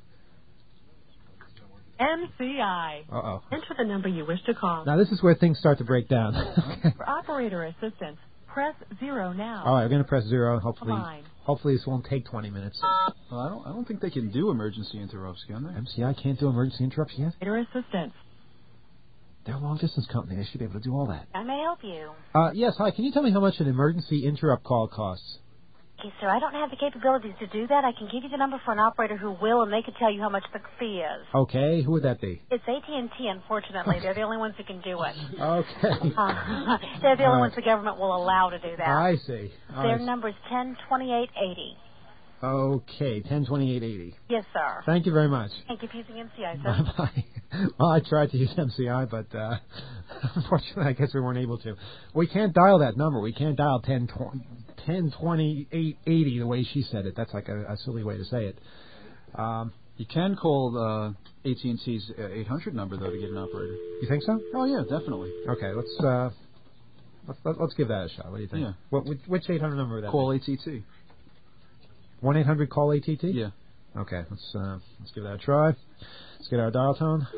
M C I. Uh oh. Enter the number you wish to call. Now this is where things start to break down. Okay. For operator assistance, press zero now. All right, we're going to press zero. Hopefully, Line. hopefully this won't take twenty minutes. Well, I don't. I don't think they can do emergency interrupts, can they? M C I can't do emergency interrupts yet. Operator assistance. They're a long distance company. They should be able to do all that. I may help you. Uh, yes. Hi. Can you tell me how much an emergency interrupt call costs? Okay, sir, I don't have the capabilities to do that. I can give you the number for an operator who will, and they can tell you how much the fee is. Okay. Who would that be? It's A T and T, unfortunately. They're the only ones who can do it. Okay. Uh, they're the only Uh, ones the government will allow to do that. I see. Their I see. number is ten twenty-eight eighty. Okay. Ten twenty-eight eighty. Yes, sir. Thank you very much. Thank you for using M C I, sir. Bye bye. Well, I tried to use M C I, but uh, unfortunately, I guess we weren't able to. We can't dial that number. We can't dial ten twenty-eight eighty the way she said it. That's like a, a silly way to say it. Um, You can call uh, A T and T's uh, eight hundred number though to get an operator. you think so? Oh yeah, definitely. Okay, let's uh, let's let, let's give that a shot. What do you think? Yeah. What which, which eight hundred number would that Call A T T. One eight hundred call A T T. Yeah. Okay, let's uh, let's give that a try. Let's get our dial tone.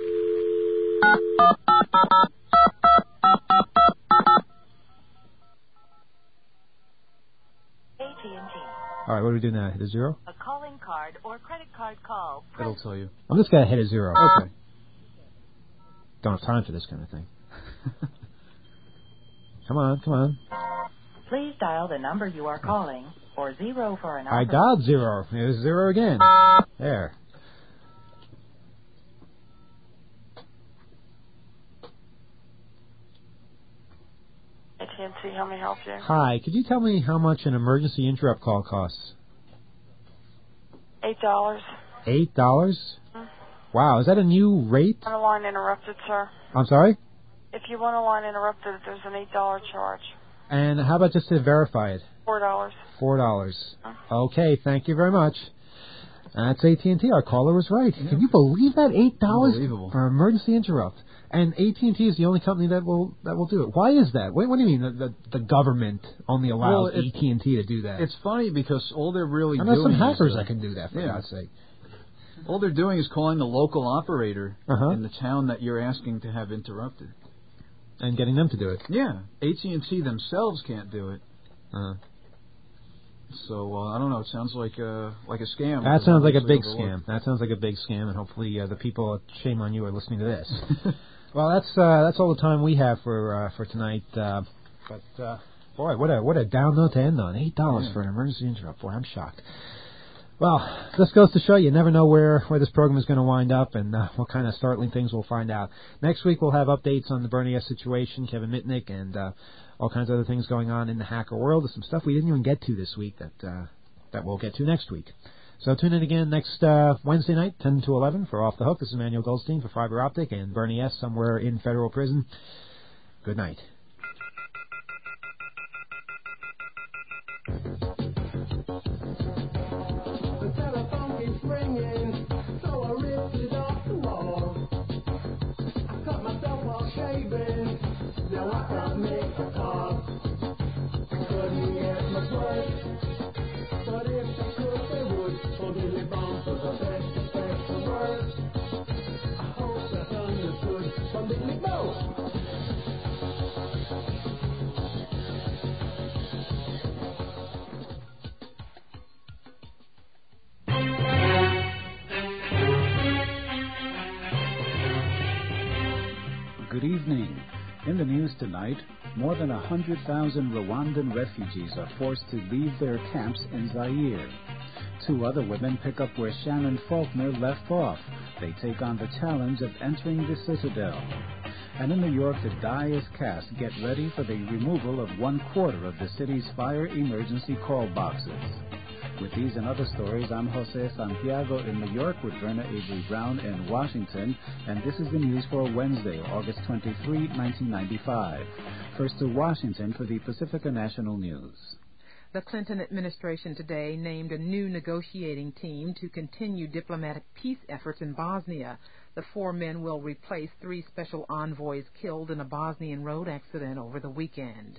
A T and T. All right, what do we do now? Hit a zero? A calling card or credit card call. It'll tell you. I'm just gonna hit a zero. Okay. Don't have time for this kind of thing. Come on, come on. Please dial the number you are calling, or zero for an I operator. dialed zero. Here's zero again. There. A T and T, how may I help you? Hi, could you tell me how much an emergency interrupt call costs? Eight dollars. Eight dollars? Wow, is that a new rate? Want a line interrupted, sir? I'm sorry? If you want a line interrupted, there's an eight dollar charge. And how about just to verify it? Four dollars. Four dollars. Okay, thank you very much. That's A T and T. Our caller was right. Yeah. Can you believe that? Eight dollars Unbelievable. for emergency interrupt. And A T and T is the only company that will that will do it. Why is that? What, what do you mean the, the the government only allows Well, it- A T and T to do that? It's funny because all they're really I know doing some hackers is, uh, that can do that, for yeah. God's sake. all they're doing is calling the local operator Uh-huh. in the town that you're asking to have interrupted. And getting them to do it. Yeah, A T and T themselves can't do it. Uh-huh. So uh, I don't know. It sounds like a like a scam. That sounds like a Obviously big overlooked. scam. That sounds like a big scam, and hopefully uh, the people at Shame on You are listening to this. Well, that's uh, that's all the time we have for uh, for tonight. Uh, but uh, boy, what a what a down note to end on. Eight dollars Yeah. for an emergency interrupt. Boy, I'm shocked. Well, this goes to show you never know where, where this program is going to wind up and uh, what kind of startling things we'll find out. Next week we'll have updates on the Bernie S situation, Kevin Mitnick, and uh, all kinds of other things going on in the hacker world. There's some stuff we didn't even get to this week that uh, that we'll get to next week. So tune in again next uh, Wednesday night, ten to eleven, for Off the Hook. This is Emmanuel Goldstein for Fiber Optic and Bernie S. somewhere in federal prison. Good night. The telephone keeps ringing, so I ripped it off the wall. I cut myself while shaving, now I can't make a call. I couldn't get my break, but if I could, they would. Oh, Billy Bones was the best, best word. I hope that's understood from Billy Bones. Good evening. In the news tonight, more than one hundred thousand Rwandan refugees are forced to leave their camps in Zaire. Two other women pick up where Shannon Faulkner left off. They take on the challenge of entering the Citadel. And in New York, the die is cast. Get ready for the removal of one quarter of the city's fire emergency call boxes. With these and other stories, I'm Jose Santiago in New York with Verna Avery Brown in Washington, and this is the news for Wednesday, August twenty-third, nineteen ninety-five. First to Washington for the Pacifica National News. The Clinton administration today named a new negotiating team to continue diplomatic peace efforts in Bosnia. The four men will replace three special envoys killed in a Bosnian road accident over the weekend.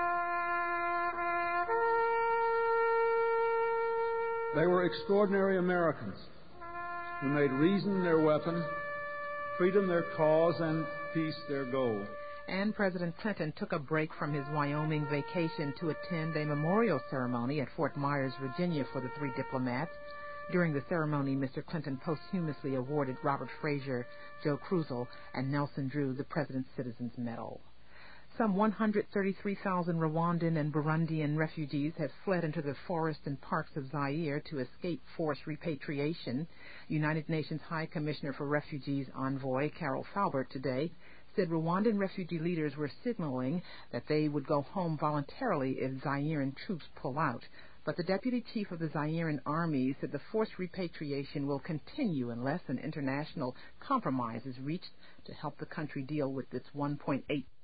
They were extraordinary Americans who made reason their weapon, freedom their cause, and peace their goal. And President Clinton took a break from his Wyoming vacation to attend a memorial ceremony at Fort Myers, Virginia for the three diplomats. During the ceremony, Mister Clinton posthumously awarded Robert Frazier, Joe Krusel, and Nelson Drew the President's Citizens Medal. Some one hundred thirty-three thousand Rwandan and Burundian refugees have fled into the forests and parks of Zaire to escape forced repatriation. United Nations High Commissioner for Refugees envoy Carol Falbert today said Rwandan refugee leaders were signaling that they would go home voluntarily if Zairean troops pull out. But the deputy chief of the Zairean army said the forced repatriation will continue unless an international compromise is reached to help the country deal with its one point eight